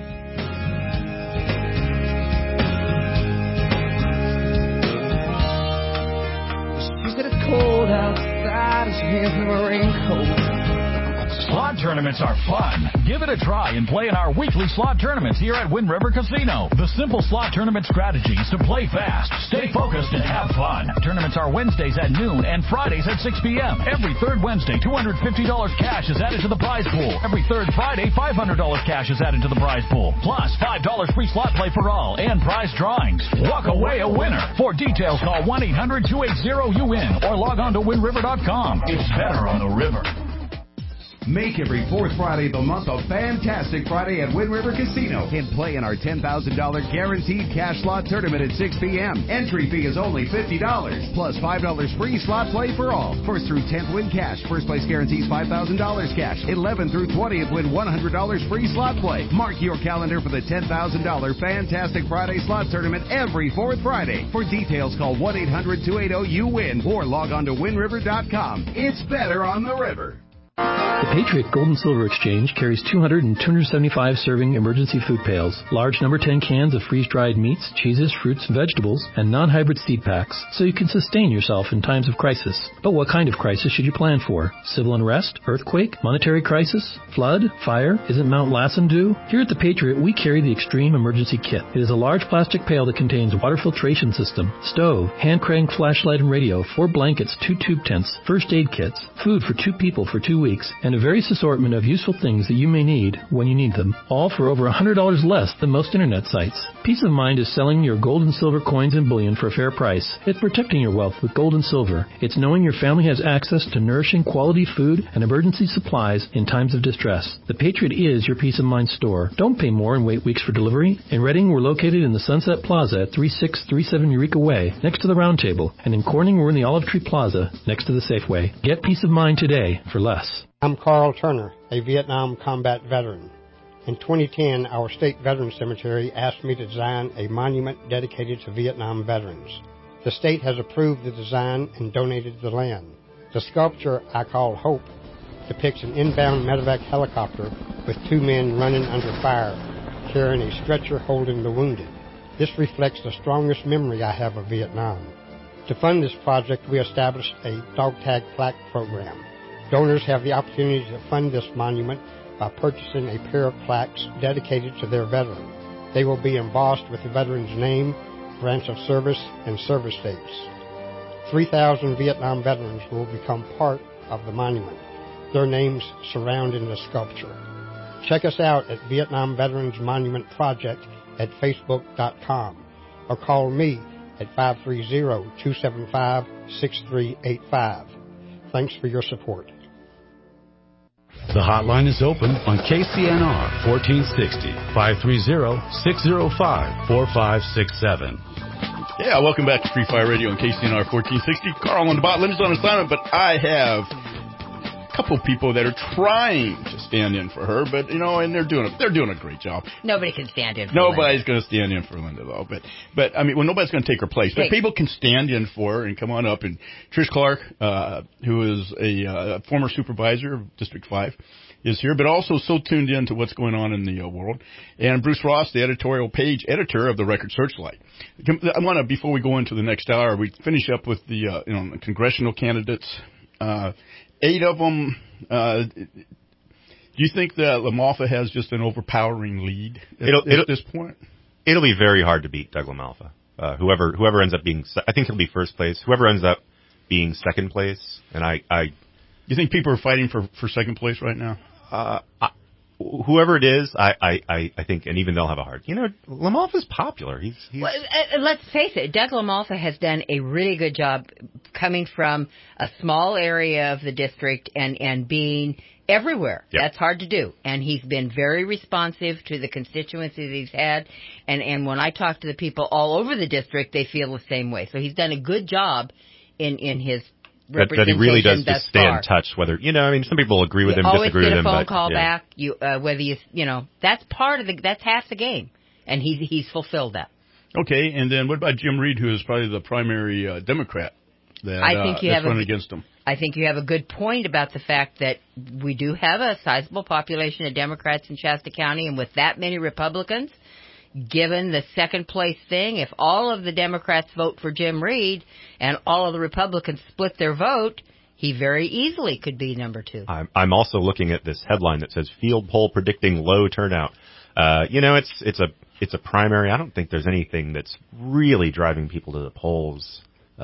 She said it's cold outside and she has no raincoat. Slot tournaments are fun. Give it a try and play in our weekly slot tournaments here at Wind River Casino. The simple slot tournament strategy is to play fast, stay focused, and have fun. Tournaments are Wednesdays at noon and Fridays at 6 p.m. Every third Wednesday, $250 cash is added to the prize pool. Every third Friday, $500 cash is added to the prize pool. Plus, $5 free slot play for all and prize drawings. Walk away a winner. For details, call 1-800-280-UWIN or log on to WindRiver.com. It's better on the river. Make every fourth Friday of the month a fantastic Friday at Wind River Casino and play in our $10,000 guaranteed cash slot tournament at 6 p.m. Entry fee is only $50, plus $5 free slot play for all. First through 10th win cash. First place guarantees $5,000 cash. 11 through 20th win $100 free slot play. Mark your calendar for the $10,000 Fantastic Friday slot tournament every fourth Friday. For details, call 1-800-280-UWIN or log on to WindRiver.com. It's better on the river. The Patriot Gold and Silver Exchange carries 200 and 275 serving emergency food pails, large number 10 cans of freeze-dried meats, cheeses, fruits, vegetables, and non-hybrid seed packs, so you can sustain yourself in times of crisis. But what kind of crisis should you plan for? Civil unrest? Earthquake? Monetary crisis? Flood? Fire? Isn't Mount Lassen due? Here at the Patriot, we carry the Extreme Emergency Kit. It is a large plastic pail that contains water filtration system, stove, hand crank flashlight and radio, 4 blankets, 2 tube tents, first aid kits, food for 2 people for 2 weeks, and a various assortment of useful things that you may need when you need them, all for over $100 less than most internet sites. Peace of mind is selling your gold and silver coins and bullion for a fair price. It's protecting your wealth with gold and silver. It's knowing your family has access to nourishing quality food and emergency supplies in times of distress. The Patriot is your peace of mind store. Don't pay more and wait weeks for delivery. In Reading, we're located in the Sunset Plaza at 3637 Eureka Way, next to the Round Table. And in Corning, we're in the Olive Tree Plaza, next to the Safeway. Get peace of mind today for less. I'm Carl Turner, a Vietnam combat veteran. In 2010, our state veteran cemetery asked me to design a monument dedicated to Vietnam veterans. The state has approved the design and donated the land. The sculpture I call Hope depicts an inbound medevac helicopter with 2 men running under fire, carrying a stretcher holding the wounded. This reflects the strongest memory I have of Vietnam. To fund this project, we established a dog tag plaque program. Donors have the opportunity to fund this monument by purchasing a pair of plaques dedicated to their veteran. They will be embossed with the veteran's name, branch of service, and service dates. 3,000 Vietnam veterans will become part of the monument, their names surrounding the sculpture. Check us out at Vietnam Veterans Monument Project at Facebook.com or call me at 530-275-6385. Thanks for your support. The hotline is open on KCNR 1460, 530-605-4567. Yeah, welcome back to Free Fire Radio on KCNR 1460. Carl on the bot limits on assignment, but I have a couple people that are trying to stand in for her, but and they're doing a great job. Nobody can stand in for Nobody's going to stand in for Linda though, but I mean, nobody's going to take her place. But people can stand in for her and come on up. And Trish Clark, who is a former supervisor of District 5, is here, but also so tuned in to what's going on in the world. And Bruce Ross, the editorial page editor of the Record Searchlight. I want to, before we go into the next hour, we finish up with the the congressional candidates. 8 of them. Do you think that LaMalfa has just an overpowering lead at this point? It'll be very hard to beat Doug LaMalfa. Whoever ends up being, I think he'll be first place. Whoever ends up being second place, and you think people are fighting for second place right now? Whoever it is, I think, and even they'll have a hard. LaMalfa's popular. He's Well, let's face it. Doug LaMalfa has done a really good job coming from a small area of the district and being everywhere. Yep. That's hard to do. And he's been very responsive to the constituencies that he's had. And when I talk to the people all over the district, they feel the same way. So he's done a good job in his that he really does just stay in touch. Whether some people agree with him, disagree with him. Always get a phone call back. Whether that's part of that's half the game, and he's fulfilled that. Okay, and then what about Jim Reed, who is probably the primary Democrat that's running against him? I think you have a good point about the fact that we do have a sizable population of Democrats in Shasta County, and with that many Republicans, given the second place thing, if all of the Democrats vote for Jim Reed and all of the Republicans split their vote, he very easily could be number 2. I'm also looking at this headline that says field poll predicting low turnout. It's a primary. I don't think there's anything that's really driving people to the polls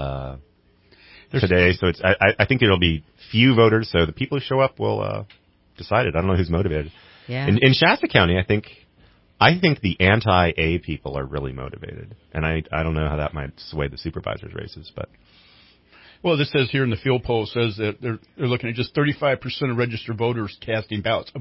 today. So I think it'll be few voters. So the people who show up will decide it. I don't know who's motivated. Yeah. In Shasta County, I think the anti-A people are really motivated, and I don't know how that might sway the supervisors' races, but. Well, this says here in the field poll says that they're looking at just 35% of registered voters casting ballots,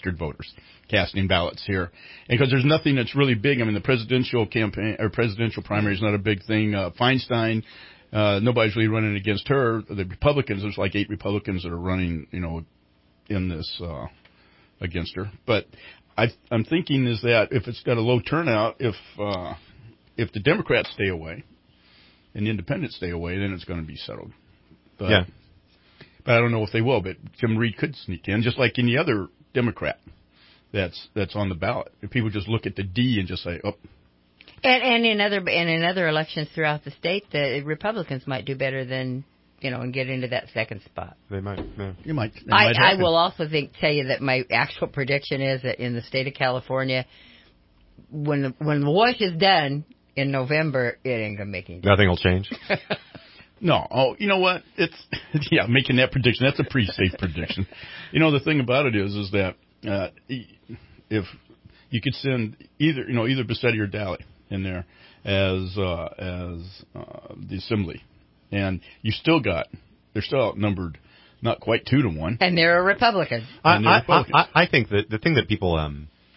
here, and because there's nothing that's really big. I mean, the presidential campaign or presidential primary is not a big thing. Feinstein, nobody's really running against her. The Republicans, there's like 8 Republicans that are running, in this against her, but. I'm thinking is that if it's got a low turnout, if the Democrats stay away and the Independents stay away, then it's going to be settled. But I don't know if they will. But Jim Reed could sneak in, just like any other Democrat that's on the ballot. If people just look at the D and just say, oh. And in other elections throughout the state, the Republicans might do better than. And get into that second spot. They might. Yeah. You might. I will also tell you that my actual prediction is that in the state of California, when the wash is done in November, it ain't gonna make any difference. Nothing will change. No. Oh, you know what? It's making that prediction. That's a pretty safe prediction. The thing about it is that if you could send either Bassetti or Daly in there as the assembly. And they're still outnumbered, not quite 2-1. And they're a Republican. I think that the thing that people, a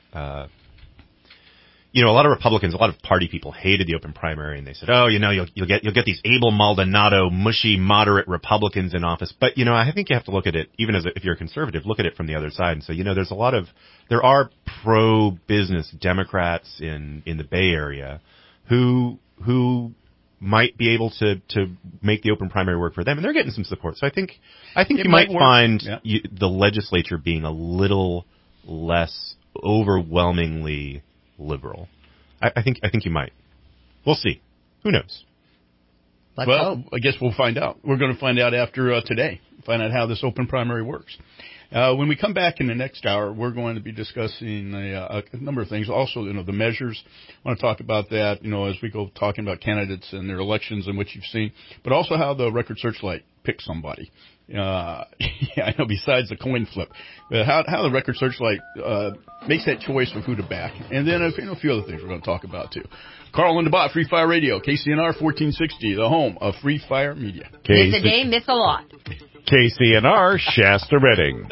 lot of Republicans, a lot of party people hated the open primary, and they said, you'll get these Abel Maldonado, mushy, moderate Republicans in office. But I think you have to look at it, even if you're a conservative, look at it from the other side and say, there are pro-business Democrats in the Bay Area who might be able to make the open primary work for them, and they're getting some support. So I think you might might find the legislature being a little less overwhelmingly liberal. I think you might. We'll see. Who knows? Well, I guess we'll find out. We're going to find out after today. Find out how this open primary works. When we come back in the next hour, we're going to be discussing a number of things. Also, the measures. I want to talk about that, as we go talking about candidates and their elections and what you've seen, but also how the Record Searchlight picks somebody. I know besides the coin flip, but how the Record Searchlight makes that choice of who to back. And then a few other things we're going to talk about, too. Carl and the Bot, Free Fire Radio, KCNR 1460, the home of Free Fire Media. Miss a day, miss a lot. KCNR, Shasta Redding.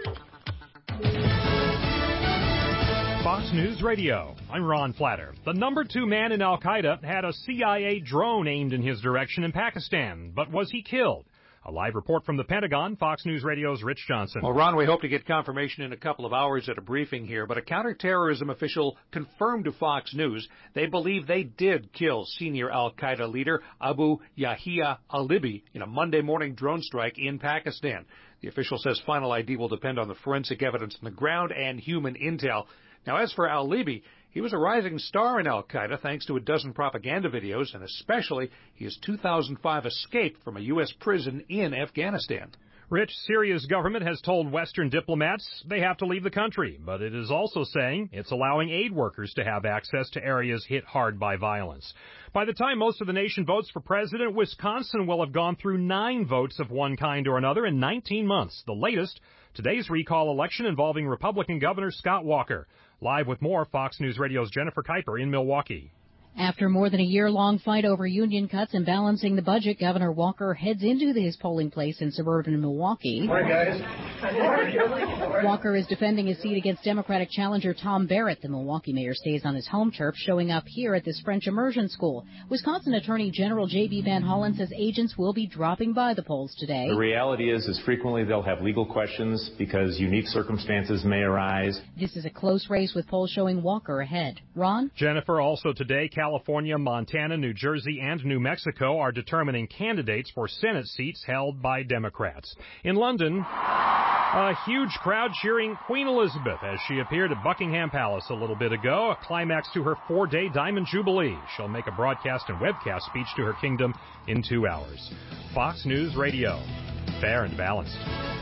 Fox News Radio. I'm Ron Flatter. The number 2 man in Al-Qaeda had a CIA drone aimed in his direction in Pakistan, but was he killed? A live report from the Pentagon, Fox News Radio's Rich Johnson. Well, Ron, we hope to get confirmation in a couple of hours at a briefing here, but a counterterrorism official confirmed to Fox News they believe they did kill senior al-Qaeda leader Abu Yahya al-Libi in a Monday morning drone strike in Pakistan. The official says final ID will depend on the forensic evidence on the ground and human intel. Now, as for al-Libi, he was a rising star in al-Qaeda thanks to a dozen propaganda videos, and especially his 2005 escape from a U.S. prison in Afghanistan. Rich, Syria's government has told Western diplomats they have to leave the country, but it is also saying it's allowing aid workers to have access to areas hit hard by violence. By the time most of the nation votes for president, Wisconsin will have gone through 9 votes of one kind or another in 19 months. The latest, today's recall election involving Republican Governor Scott Walker. Live with more, Fox News Radio's Jennifer Kuiper in Milwaukee. After more than a year-long fight over union cuts and balancing the budget, Governor Walker heads into his polling place in suburban Milwaukee. Hi, guys. Walker is defending his seat against Democratic challenger Tom Barrett. The Milwaukee mayor stays on his home turf, showing up here at this French immersion school. Wisconsin Attorney General J.B. Van Hollen says agents will be dropping by the polls today. The reality is frequently they'll have legal questions because unique circumstances may arise. This is a close race with polls showing Walker ahead. Ron? Jennifer, also today, California, Montana, New Jersey, and New Mexico are determining candidates for Senate seats held by Democrats. In London, a huge crowd cheering Queen Elizabeth as she appeared at Buckingham Palace a little bit ago, a climax to her 4-day Diamond Jubilee. She'll make a broadcast and webcast speech to her kingdom in 2 hours. Fox News Radio. Fair and balanced.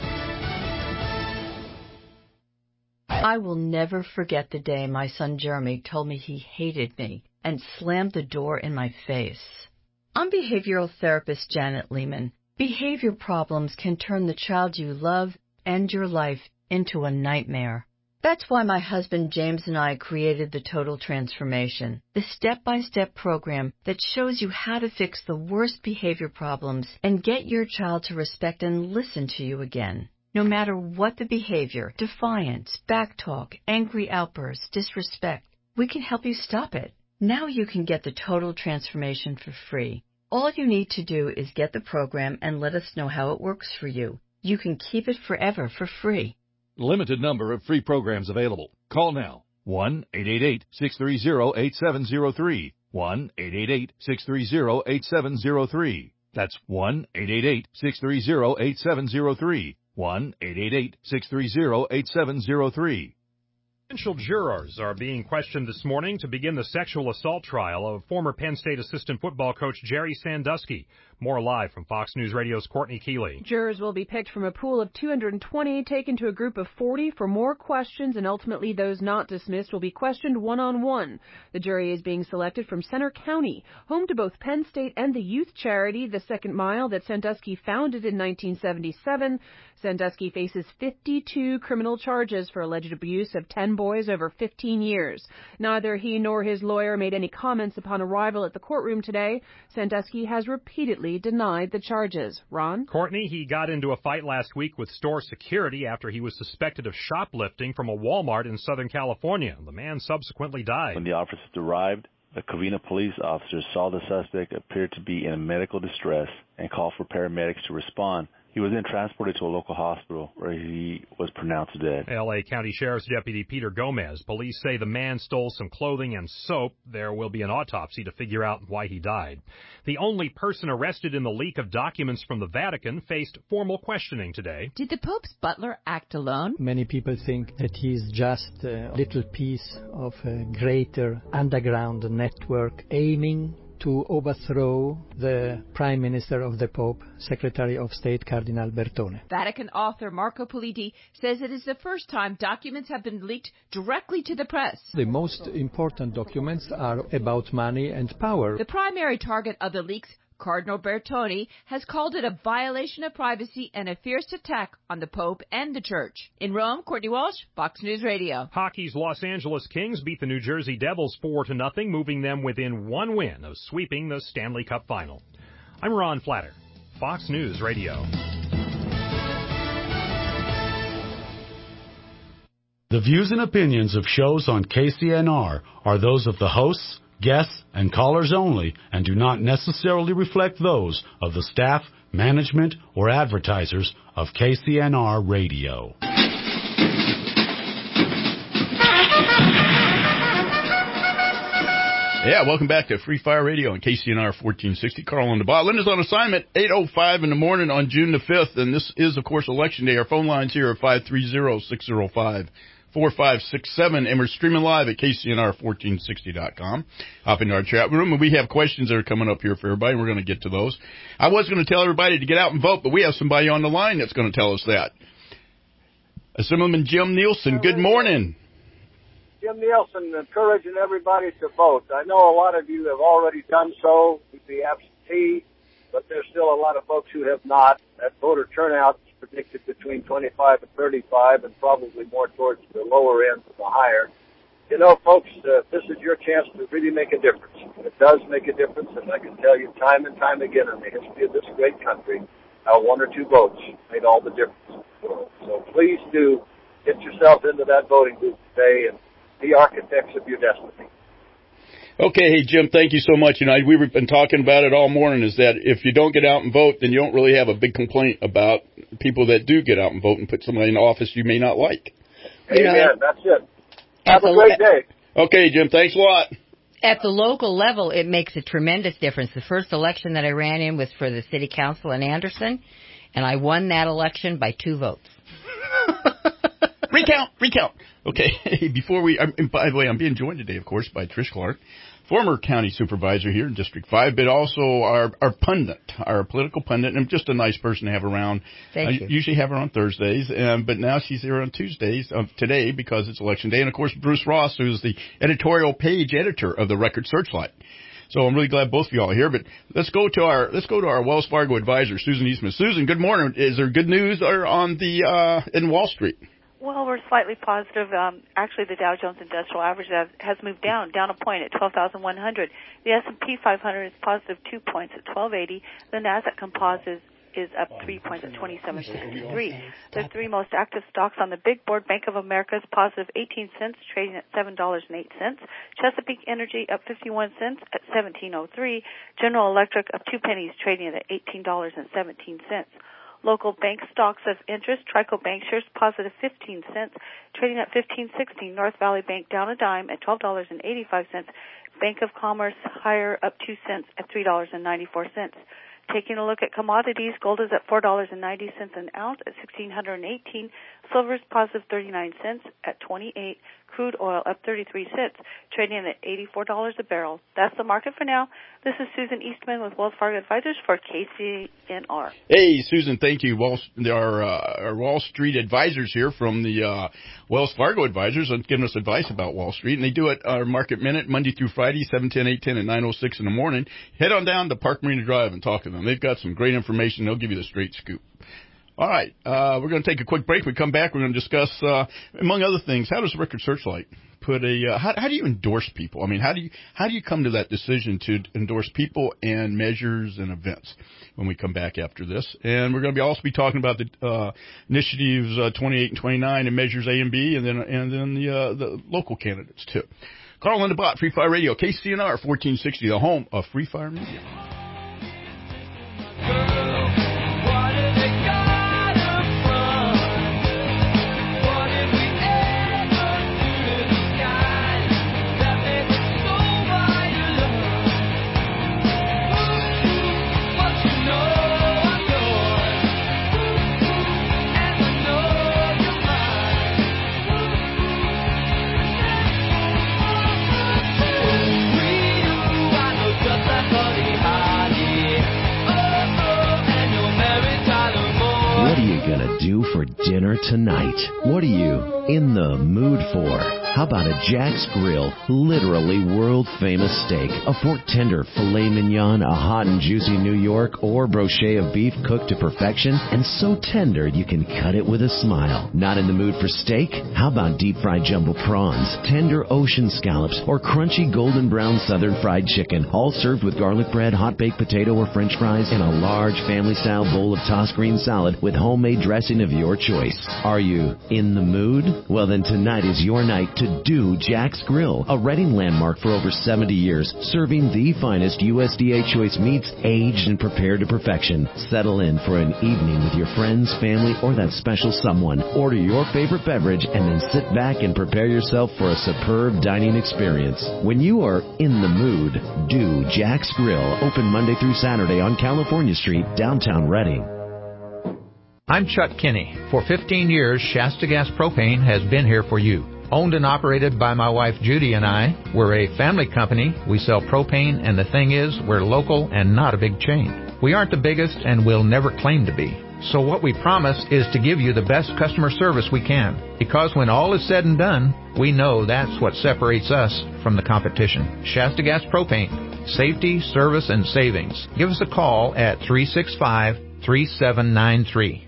I will never forget the day my son Jeremy told me he hated me and slammed the door in my face. I'm behavioral therapist Janet Lehman. Behavior problems can turn the child you love and your life into a nightmare. That's why my husband James and I created the Total Transformation, the step-by-step program that shows you how to fix the worst behavior problems and get your child to respect and listen to you again. No matter what the behavior, defiance, backtalk, angry outbursts, disrespect, we can help you stop it. Now you can get the Total Transformation for free. All you need to do is get the program and let us know how it works for you. You can keep it forever for free. Limited number of free programs available. Call now. 1-888-630-8703. 1-888-630-8703. That's 1-888-630-8703. 1-888-630-8703. Potential jurors are being questioned this morning to begin the sexual assault trial of former Penn State assistant football coach Jerry Sandusky. More live from Fox News Radio's Courtney Keeley. Jurors will be picked from a pool of 220, taken to a group of 40 for more questions, and ultimately those not dismissed will be questioned one-on-one. The jury is being selected from Center County, home to both Penn State and the youth charity The Second Mile that Sandusky founded in 1977. Sandusky faces 52 criminal charges for alleged abuse of 10 boys over 15 years. Neither he nor his lawyer made any comments upon arrival at the courtroom today. Sandusky has repeatedly denied the charges. Ron? Courtney, he got into a fight last week with store security after he was suspected of shoplifting from a Walmart in Southern California. The man subsequently died. When the officers arrived, the Covina police officers saw the suspect appeared to be in medical distress and called for paramedics to respond. He was then transported to a local hospital where he was pronounced dead. L.A. County Sheriff's Deputy Peter Gomez. Police say the man stole some clothing and soap. There will be an autopsy to figure out why he died. The only person arrested in the leak of documents from the Vatican faced formal questioning today. Did the Pope's butler act alone? Many people think that he's just a little piece of a greater underground network aiming to overthrow the Prime Minister of the Pope, Secretary of State Cardinal Bertone. Vatican author Marco Politi says it is the first time documents have been leaked directly to the press. The most important documents are about money and power. The primary target of the leaks, Cardinal Bertone, has called it a violation of privacy and a fierce attack on the Pope and the Church. In Rome, Courtney Walsh, Fox News Radio. Hockey's Los Angeles Kings beat the New Jersey Devils 4-0, moving them within one win of sweeping the Stanley Cup final. I'm Ron Flatter, Fox News Radio. The views and opinions of shows on KCNR are those of the hosts, guests, and callers only, and do not necessarily reflect those of the staff, management, or advertisers of KCNR Radio. Yeah, welcome back to Free Fire Radio on KCNR 1460. Carl and the Bot. Linda's on assignment, 8:05 in the morning on June the 5th, and this is, of course, Election Day. Our phone lines here are 530-605-4567, and we're streaming live at KCNR1460.com. Hop into our chat room, and we have questions that are coming up here for everybody, and we're going to get to those. I was going to tell everybody to get out and vote, but we have somebody on the line that's going to tell us that. Assemblyman Jim Nielsen, good morning. Jim Nielsen, encouraging everybody to vote. I know a lot of you have already done so with the absentee, but there's still a lot of folks who have not. That voter turnout is predicted between 25 and 35, and probably more towards the lower end than the higher. You know, folks, this is your chance to really make a difference. It does make a difference, and I can tell you time and time again in the history of this great country how one or two votes made all the difference. So please do get yourself into that voting booth today and be architects of your destiny. Okay, hey, Jim, thank you so much. You know, we've been talking about it all morning, is that if you don't get out and vote, then you don't really have a big complaint about people that do get out and vote and put somebody in office you may not like. Amen. That's it. Have a great day. Okay, Jim, thanks a lot. At the local level, it makes a tremendous difference. The first election that I ran in was for the city council in Anderson, and I won that election by 2 votes. Recount. Okay, before we, by the way, I'm being joined today, of course, by Trish Clark, former county supervisor here in District 5, but also our pundit, our political pundit, and just a nice person to have around. Thank you. I usually have her on Thursdays, but now she's here on Tuesdays today because it's Election Day. And, of course, Bruce Ross, who's the editorial page editor of the Record Searchlight. So I'm really glad both of y'all are here. But let's go to our Wells Fargo advisor, Susan Eastman. Susan, good morning. Is there good news on the in Wall Street? Well, we're slightly positive. Actually, the Dow Jones Industrial Average has moved down a point at 12,100. The S&P 500 is positive 2 points at 1280. The Nasdaq Composite is up 3 points at 2763. The 3 most active stocks on the big board: Bank of America is positive 18 cents, trading at $7.08. Chesapeake Energy up 51 cents at 1703. General Electric up 2 pennies, trading at $18.17. Local bank stocks of interest: Trico Bankshares positive 15 cents, trading at $15.16. North Valley Bank down a dime at $12.85. Bank of Commerce higher, up 2 cents at $3.94. Taking a look at commodities, gold is at $4.90 an ounce at $1,618. Silver is positive 39 cents at 28. Crude oil up 33 cents, trading at $84 a barrel. That's the market for now. This is Susan Eastman with Wells Fargo Advisors for KCNR. Hey, Susan, thank you. Our Wall Street advisors here from the Wells Fargo Advisors are giving us advice about Wall Street, and they do it our Market Minute Monday through Friday, 7:10, 8:10, and 9:06 in the morning. Head on down to Park Marina Drive and talk to them. They've got some great information. They'll give you the straight scoop. All right, we're going to take a quick break. When we come back, we're going to discuss, among other things, how does Record Searchlight put how do you endorse people? I mean, how do you come to that decision to endorse people and measures and events? When we come back after this, and we're going to also be talking about the initiatives 28 and 29 and measures A and B, and then the local candidates too. Carl and the Bot, Free Fire Radio, KCNR 1460, the home of Free Fire Media. Girl, what have they got? do for dinner tonight? What are you in the mood for? How about a Jack's Grill, literally world-famous steak, a pork tender, filet mignon, a hot and juicy New York, or brochet of beef cooked to perfection and so tender you can cut it with a smile? Not in the mood for steak? How about deep-fried jumbo prawns, tender ocean scallops, or crunchy golden brown southern fried chicken, all served with garlic bread, hot-baked potato, or french fries in a large family-style bowl of tossed green salad with homemade dressing of your choice? Are you in the mood? Well, then tonight is your night to do Jack's Grill, a Reading landmark for over 70 years, serving the finest USDA choice meats aged and prepared to perfection. Settle in for an evening with your friends, family, or that special someone. Order your favorite beverage and then sit back and prepare yourself for a superb dining experience. When you are in the mood, do Jack's Grill, open Monday through Saturday on California Street, downtown Reading. I'm Chuck Kinney. For 15 years, Shasta Gas Propane has been here for you. Owned and operated by my wife Judy and I, we're a family company. We sell propane, and the thing is, we're local and not a big chain. We aren't the biggest and will never claim to be. So what we promise is to give you the best customer service we can. Because when all is said and done, we know that's what separates us from the competition. Shasta Gas Propane. Safety, service, and savings. Give us a call at 365-3793.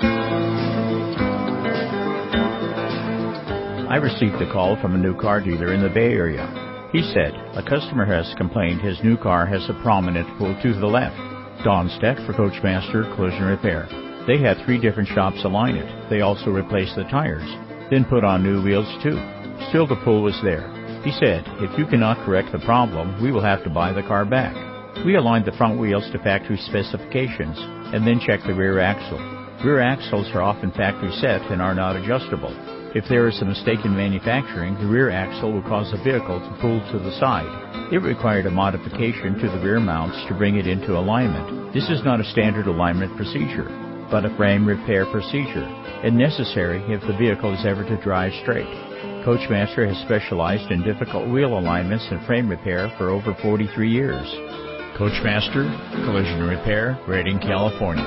I received a call from a new car dealer in the Bay Area. He said, a customer has complained his new car has a prominent pull to the left. Don Steck for Coachmaster Collision Repair. They had 3 different shops align it. They also replaced the tires, then put on new wheels too. Still the pull was there. He said, if you cannot correct the problem, we will have to buy the car back. We aligned the front wheels to factory specifications and then checked the rear axle. Rear axles are often factory set and are not adjustable. If there is a mistake in manufacturing, the rear axle will cause the vehicle to pull to the side. It required a modification to the rear mounts to bring it into alignment. This is not a standard alignment procedure, but a frame repair procedure, and necessary if the vehicle is ever to drive straight. Coachmaster has specialized in difficult wheel alignments and frame repair for over 43 years. Coachmaster Collision Repair, Redding, California.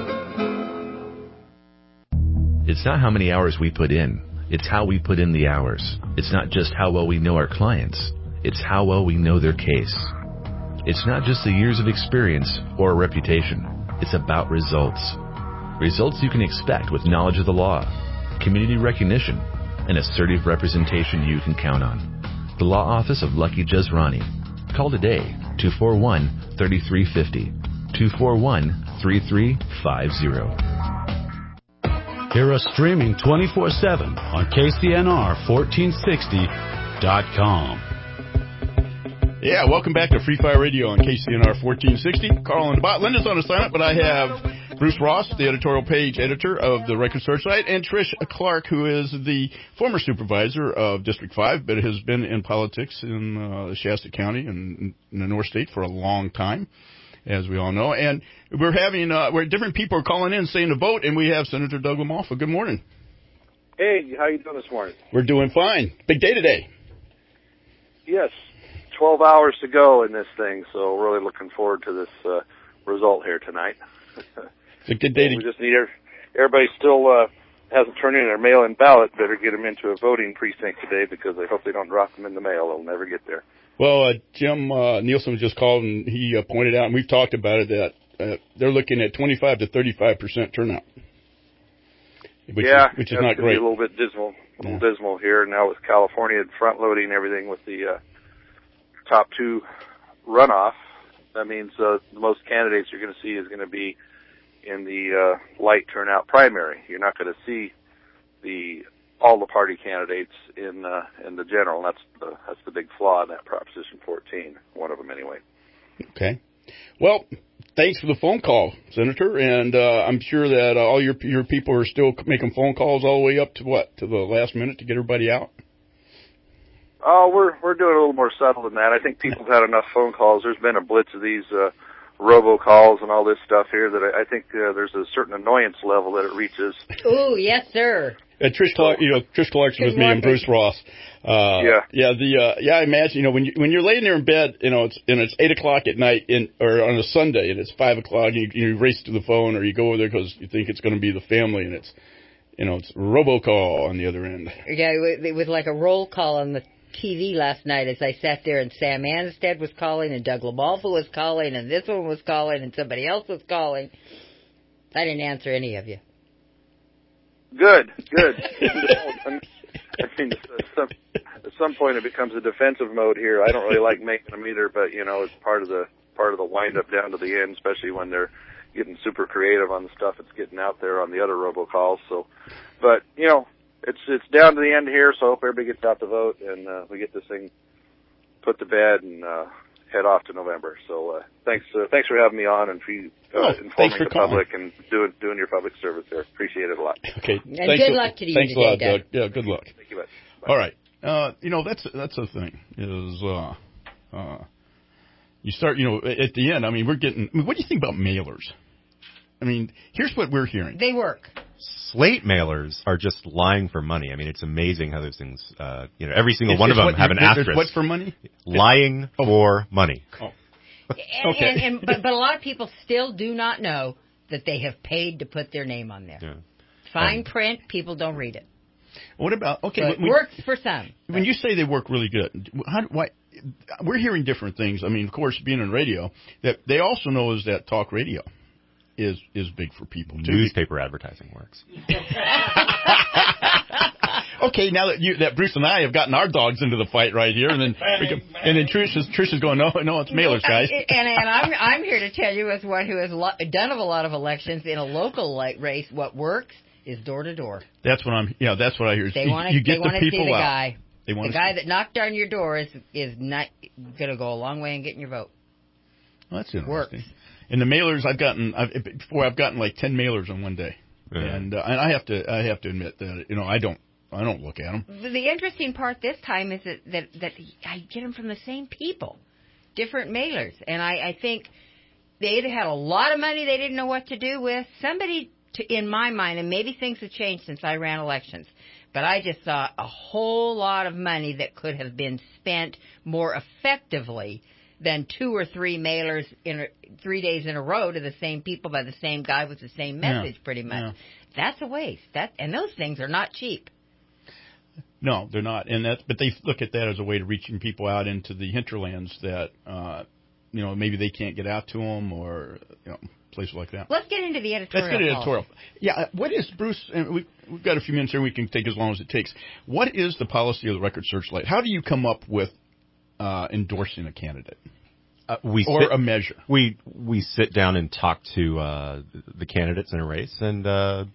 It's not how many hours we put in. It's how we put in the hours. It's not just how well we know our clients. It's how well we know their case. It's not just the years of experience or a reputation. It's about results. Results you can expect with knowledge of the law, community recognition, and assertive representation you can count on. The Law Office of Lucky Jazrani. Call today, 241-3350. 241-3350. Hear us streaming 24/7 on KCNR1460.com. Yeah, welcome back to Free Fire Radio on KCNR 1460. Carl and DeBot. Linda's on assignment, but I have Bruce Ross, the editorial page editor of the Record Search site, and Trish Clark, who is the former supervisor of District 5, but has been in politics in Shasta County and in the North State for a long time, as we all know. And we're having different people are calling in saying to vote, and we have Senator Doug LaMalfa. Good morning. Hey, how you doing this morning? We're doing fine. Big day today. Yes, 12 hours to go in this thing, so really looking forward to this result here tonight. It's a good day. We just need everybody still hasn't turned in their mail-in ballot. Better get them into a voting precinct today because I hope they don't drop them in the mail. They'll never get there. Well, Jim Nielsen just called and he pointed out, and we've talked about it, that they're looking at 25 to 35% turnout. Which is not great. A little bit dismal, dismal here now with California front-loading everything with the top 2 runoff. That means the most candidates you're going to see is going to be in the light turnout primary. You're not going to see all the party candidates in the general. That's the big flaw in that Proposition 14. One of them, anyway. Okay. Well, thanks for the phone call, Senator, and I'm sure that all your people are still making phone calls all the way up to the last minute to get everybody out. Oh, we're doing a little more subtle than that. I think people have had enough phone calls. There's been a blitz of these robocalls and all this stuff here that I think there's a certain annoyance level that it reaches. Ooh, yes, sir. Trish Clarkson with me and Bruce Ross. I imagine, when you're laying there in bed, it's 8:00 at night or on a Sunday and it's 5:00 and you race to the phone or you go over there because you think it's going to be the family and it's robocall on the other end. Yeah, it was like a roll call on the TV last night as I sat there, and Sam Anstead was calling, and Doug LaMalfa was calling, and this one was calling, and somebody else was calling. I didn't answer any of you. Good. I mean, at some point it becomes a defensive mode here. I don't really like making them either, but it's part of the wind up down to the end, especially when they're getting super creative on the stuff that's getting out there on the other robocalls. So, but it's down to the end here. So I hope everybody gets out to vote and we get this thing put to bed and head off to November. So thanks for having me on and for informing the public and doing your public service there. Appreciate it a lot. Okay. And good luck to you today, a lot, Doug. Yeah, good luck. Thank you, bud. All right. That's the thing is you start, at the end, I mean, what do you think about mailers? I mean, here's what we're hearing. They work. Slate mailers are just lying for money. I mean, it's amazing how those things, every single one of them have an asterisk. What for money? Lying for money. Oh. Okay. But a lot of people still do not know that they have paid to put their name on there. Yeah. Fine print, people don't read it. What about, it works for some. When you say they work really good, why? We're hearing different things. I mean, of course, being on radio, that they also know is that talk radio is big for people too. Newspaper advertising works. Okay, now that Bruce and I have gotten our dogs into the fight right here, and then Trish is going, no, it's mailers, guys. And I'm here to tell you, as one who has done a lot of elections in a local race, what works is door to door. That's what I hear. They want to see the guy. The guy that knocked on your door is not going to go a long way in getting your vote. Well, that's interesting. Works. And the mailers I've gotten like 10 mailers in one day, and I have to admit that I don't look at them. The interesting part this time is that I get them from the same people, different mailers, and I think they either had a lot of money they didn't know what to do with. Somebody, in my mind, and maybe things have changed since I ran elections, but I just saw a whole lot of money that could have been spent more effectively than 2 or 3 mailers in 3 days in a row to the same people by the same guy with the same message, pretty much. Yeah. That's a waste. And those things are not cheap. No, they're not. But they look at that as a way to reaching people out into the hinterlands that maybe they can't get out to them, or places like that. Let's get into the editorial. Let's get into editorial. Yeah, what is, Bruce? And we've got a few minutes here. We can take as long as it takes. What is the policy of the Record Searchlight? How do you come up with endorsing a candidate a measure? We sit down and talk to the candidates in a race, and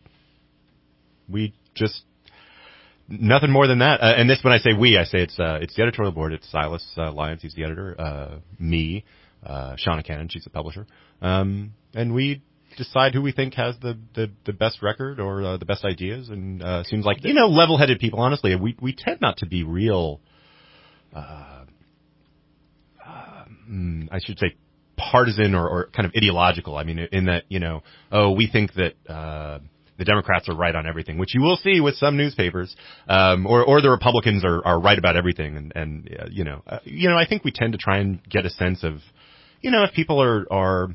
we just nothing more than that. And this, when I say we, I say it's the editorial board. It's Silas Lyons, he's the editor. Me, Shauna Cannon, she's the publisher. And we decide who we think has the best record or the best ideas, and seems like level-headed people. Honestly, we tend not to be real. I should say partisan or kind of ideological. I mean, in that, we think that the Democrats are right on everything, which you will see with some newspapers, or the Republicans are right about everything. And I think we tend to try and get a sense of, if people are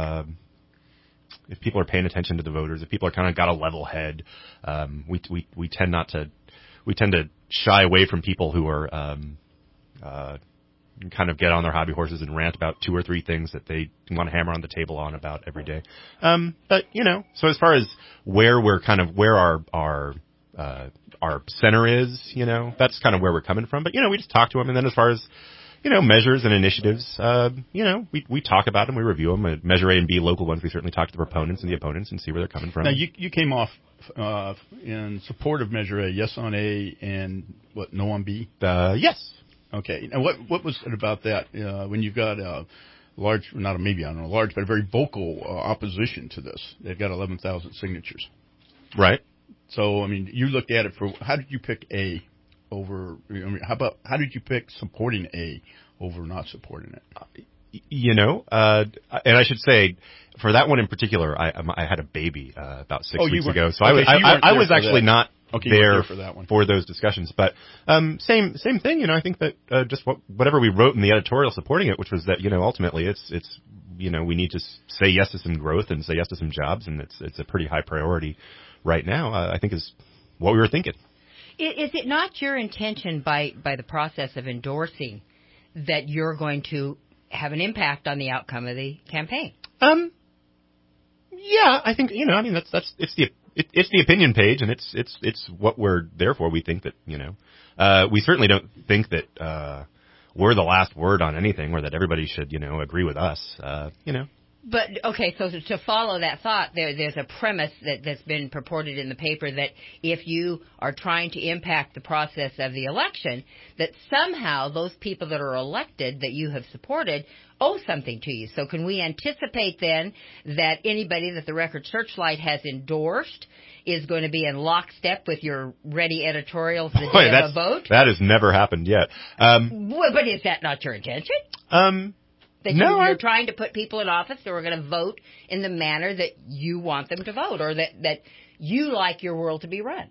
paying attention to the voters, if people are kind of got a level head, we tend to shy away from people who are, kind of get on their hobby horses and rant about 2 or 3 things that they want to hammer on the table on about every day. But so as far as where our center is, that's kind of where we're coming from. But we just talk to them, and then as far as measures and initiatives, we talk about them, we review them. Measure A and B, local ones, we certainly talk to the proponents and the opponents and see where they're coming from. Now you came off in support of Measure A, yes on A, and no on B? Yes. Okay. Now, what was it about that when you've got a large, but a very vocal opposition to this? They've got 11,000 signatures. Right. So, I mean, you looked at it how did you pick A over, how did you pick supporting A over not supporting it? And I should say, for that one in particular, I had a baby about 6 weeks ago, so I was actually not there for those discussions. But same thing. I think that just whatever we wrote in the editorial supporting it, which was that ultimately it's we need to say yes to some growth and say yes to some jobs, and it's a pretty high priority right now, I think is what we were thinking. Is it not your intention by the process of endorsing that you're going to have an impact on the outcome of the campaign? Yeah, I think, it's the opinion page, and it's what we're there for. We think that, we certainly don't think that we're the last word on anything, or that everybody should, agree with us, But, okay, so to follow that thought, there's a premise that's been purported in the paper that if you are trying to impact the process of the election, that somehow those people that are elected that you have supported owe something to you. So can we anticipate then that anybody that the Record Searchlight has endorsed is going to be in lockstep with your ready editorials the day of a vote? That has never happened yet. But is that not your intention? That you're trying to put people in office who are going to vote in the manner that you want them to vote, or that you like your world to be run.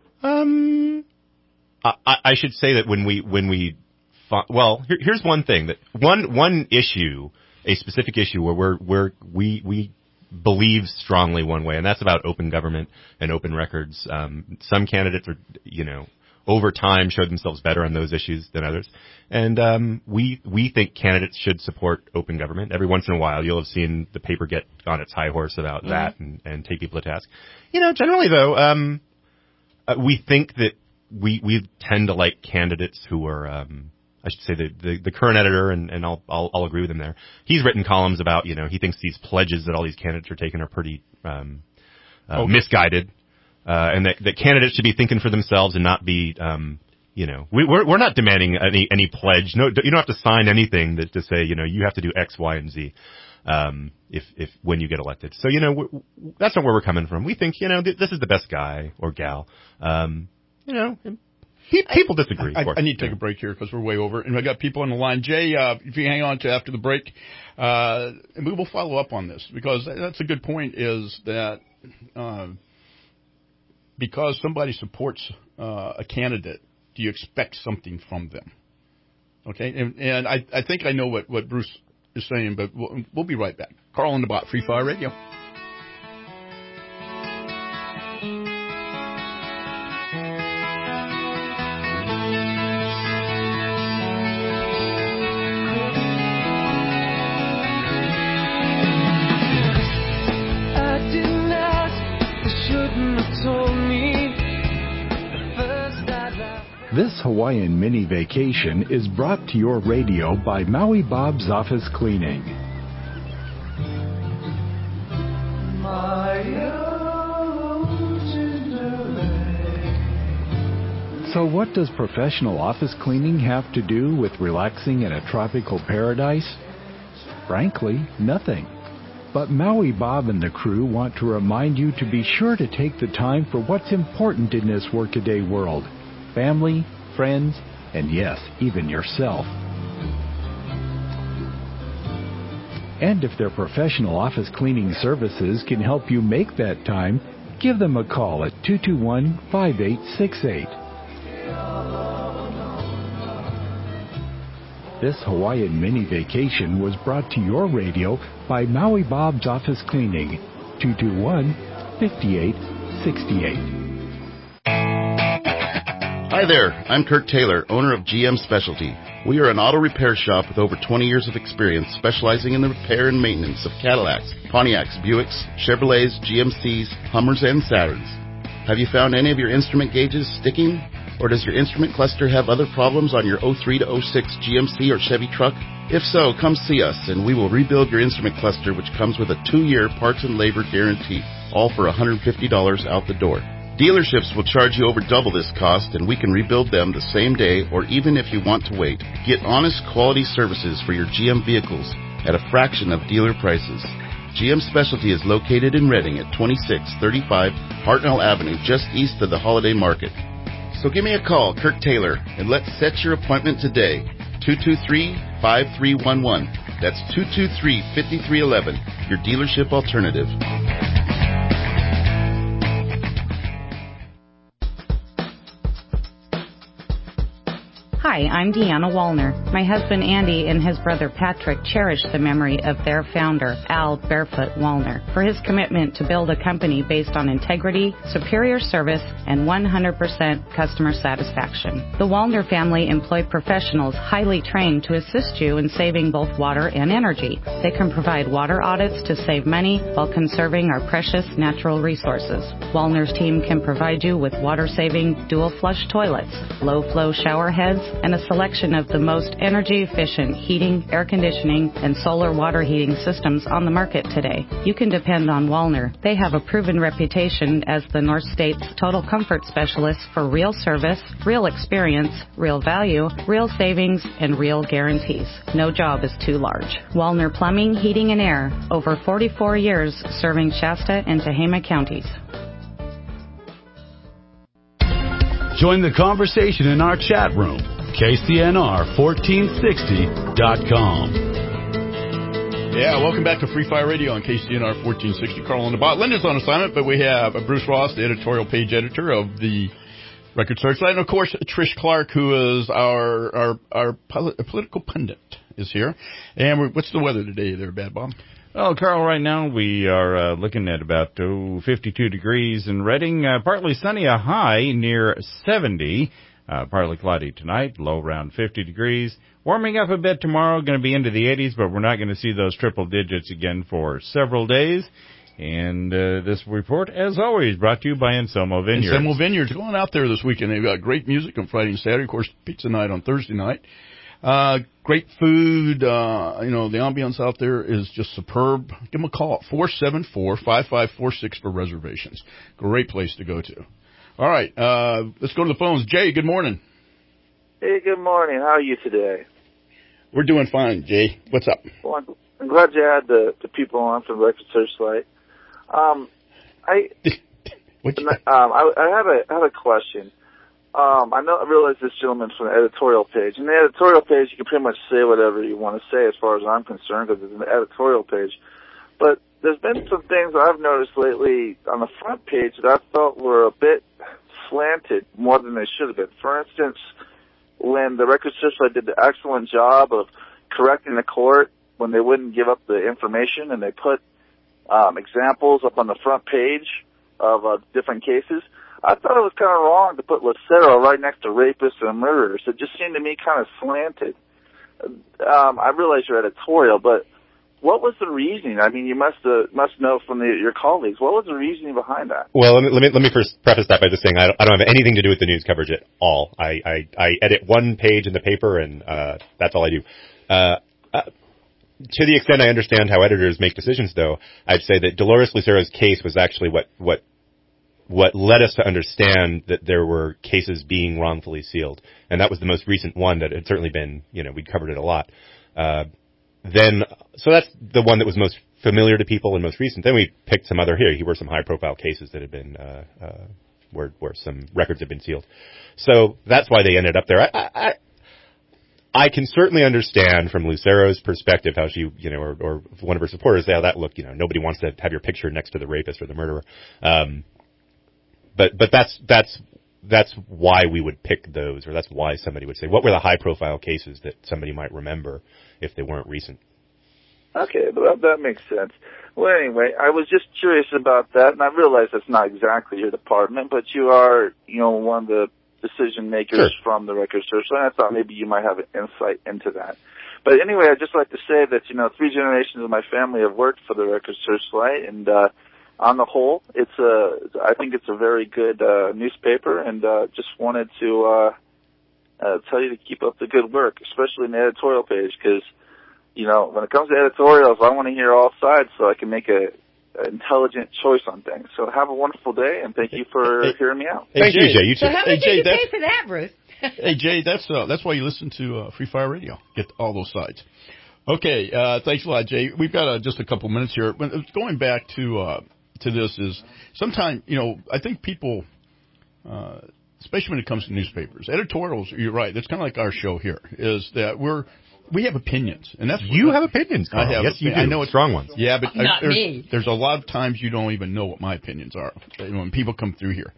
I should say that when we here's one thing, that one issue, a specific issue where we believe strongly one way, and that's about open government and open records. Some candidates are, over time showed themselves better on those issues than others. And we think candidates should support open government. Every once in a while, you'll have seen the paper get on its high horse about that and take people to task. Generally, though, we think that we tend to like candidates who are, I should say, the current editor, and I'll agree with him there. He's written columns about, he thinks these pledges that all these candidates are taking are pretty misguided. And that candidates should be thinking for themselves and not be, we're not demanding any pledge. No, you don't have to sign anything that to say, you have to do X, Y, and Z, if when you get elected. So, that's not where we're coming from. We think, this is the best guy or gal. People disagree. I need to take a break here because we're way over, and I got people on the line. Jay, if you hang on to after the break, and we will follow up on this, because that's a good point. Is that because somebody supports a candidate, do you expect something from them? Okay, and I think I know what Bruce is saying, but we'll be right back. Carl on the Bot, Free Fire Radio. This Hawaiian mini vacation is brought to your radio by Maui Bob's Office Cleaning. So what does professional office cleaning have to do with relaxing in a tropical paradise? Frankly, nothing. But Maui Bob and the crew want to remind you to be sure to take the time for what's important in this workaday world. Family, friends, and yes, even yourself. And if their professional office cleaning services can help you make that time, give them a call at 221-5868. This Hawaiian mini vacation was brought to your radio by Maui Bob's Office Cleaning, 221-5868. Hi there, I'm Kirk Taylor, owner of GM Specialty. We are an auto repair shop with over 20 years of experience specializing in the repair and maintenance of Cadillacs, Pontiacs, Buicks, Chevrolets, GMCs, Hummers, and Saturns. Have you found any of your instrument gauges sticking? Or does your instrument cluster have other problems on your 03 to 06 GMC or Chevy truck? If so, come see us and we will rebuild your instrument cluster, which comes with a 2-year parts and labor guarantee, all for $150 out the door. Dealerships will charge you over double this cost, and we can rebuild them the same day or even if you want to wait. Get honest quality services for your GM vehicles at a fraction of dealer prices. GM Specialty is located in Redding at 2635 Hartnell Avenue, just east of the Holiday Market. So give me a call, Kirk Taylor, and let's set your appointment today. 223-5311. That's 223-5311, your dealership alternative. Hi, I'm Deanna Wallner. My husband Andy and his brother Patrick cherish the memory of their founder, Al Barefoot Wallner, for his commitment to build a company based on integrity, superior service, and 100% customer satisfaction. The Wallner family employ professionals highly trained to assist you in saving both water and energy. They can provide water audits to save money while conserving our precious natural resources. Wallner's team can provide you with water-saving dual-flush toilets, low-flow shower heads, and a selection of the most energy-efficient heating, air conditioning, and solar water heating systems on the market today. You can depend on Wallner. They have a proven reputation as the North State's total comfort specialist for real service, real experience, real value, real savings, and real guarantees. No job is too large. Wallner Plumbing, Heating, and Air. Over 44 years serving Shasta and Tehama counties. Join the conversation in our chat room, KCNR1460.com. Yeah, welcome back to Free Fire Radio on KCNR 1460. Carl on the bot. Linda's on assignment, but we have Bruce Ross, the editorial page editor of the Record Searchlight, and of course Trish Clark, who is our political pundit, is here. And what's the weather today there, Bad Bob? Well, Carl, right now we are looking at about 52 degrees in Redding. Partly sunny, a high near 70. Partly cloudy tonight, low around 50 degrees. Warming up a bit tomorrow, going to be into the 80s, but we're not going to see those triple digits again for several days. And this report, as always, brought to you by Anselmo Vineyards. Anselmo Vineyards, going out there this weekend. They've got great music on Friday and Saturday. Of course, pizza night on Thursday night. Great food. The ambiance out there is just superb. Give them a call at 474-5546 for reservations. Great place to go to. All right, let's go to the phones. Jay, good morning. Hey, good morning. How are you today? We're doing fine, Jay. What's up? Well, I'm glad you had the people on from Record Searchlight. I have a question. I realize this gentleman's from the editorial page. In the editorial page, you can pretty much say whatever you want to say as far as I'm concerned because it's an editorial page. But there's been some things I've noticed lately on the front page that I felt were a bit slanted more than they should have been. For instance, when the Record Searchlight did the excellent job of correcting the court when they wouldn't give up the information and they put examples up on the front page of different cases, I thought it was kind of wrong to put Lucero right next to rapists and murderers. It just seemed to me kind of slanted. I realize you're editorial, but what was the reasoning? I mean, you must know from your colleagues. What was the reasoning behind that? Well, let me first preface that by just saying I don't have anything to do with the news coverage at all. I edit one page in the paper, and that's all I do. To the extent I understand how editors make decisions, though, I'd say that Dolores Lucero's case was actually what led us to understand that there were cases being wrongfully sealed, and that was the most recent one that had certainly been, we'd covered it a lot. So that's the one that was most familiar to people and most recent. Then we picked some other here. Here were some high-profile cases that had been where some records had been sealed. So that's why they ended up there. I can certainly understand from Lucero's perspective how she, or one of her supporters say, "Oh, that look, nobody wants to have your picture next to the rapist or the murderer." But that's why we would pick those, or that's why somebody would say, what were the high-profile cases that somebody might remember if they weren't recent? Okay, but that makes sense. Well, anyway, I was just curious about that, and I realize that's not exactly your department, but you are, one of the decision makers from the Record Searchlight, and I thought maybe you might have an insight into that. But anyway, I'd just like to say that, 3 generations of my family have worked for the Record Searchlight, and on the whole, I think it's a very good newspaper, and just wanted to tell you to keep up the good work, especially in the editorial page, because, when it comes to editorials, I want to hear all sides so I can make an intelligent choice on things. So have a wonderful day, and thank you for hearing me out. Thank you, Jay. You too. So how much did you pay for that, Bruce? Hey, Jay, that's why you listen to Free Fire Radio. Get all those sides. Okay, thanks a lot, Jay. We've got just a couple minutes here. Going back to this is sometimes, I think people, especially when it comes to newspapers, editorials, you're right, that's kind of like our show here, is that we have opinions. And that's you have opinions, Carl. Yes, you do. I know it's strong ones. Yeah, but Not me. There's a lot of times you don't even know what my opinions are when people come through here.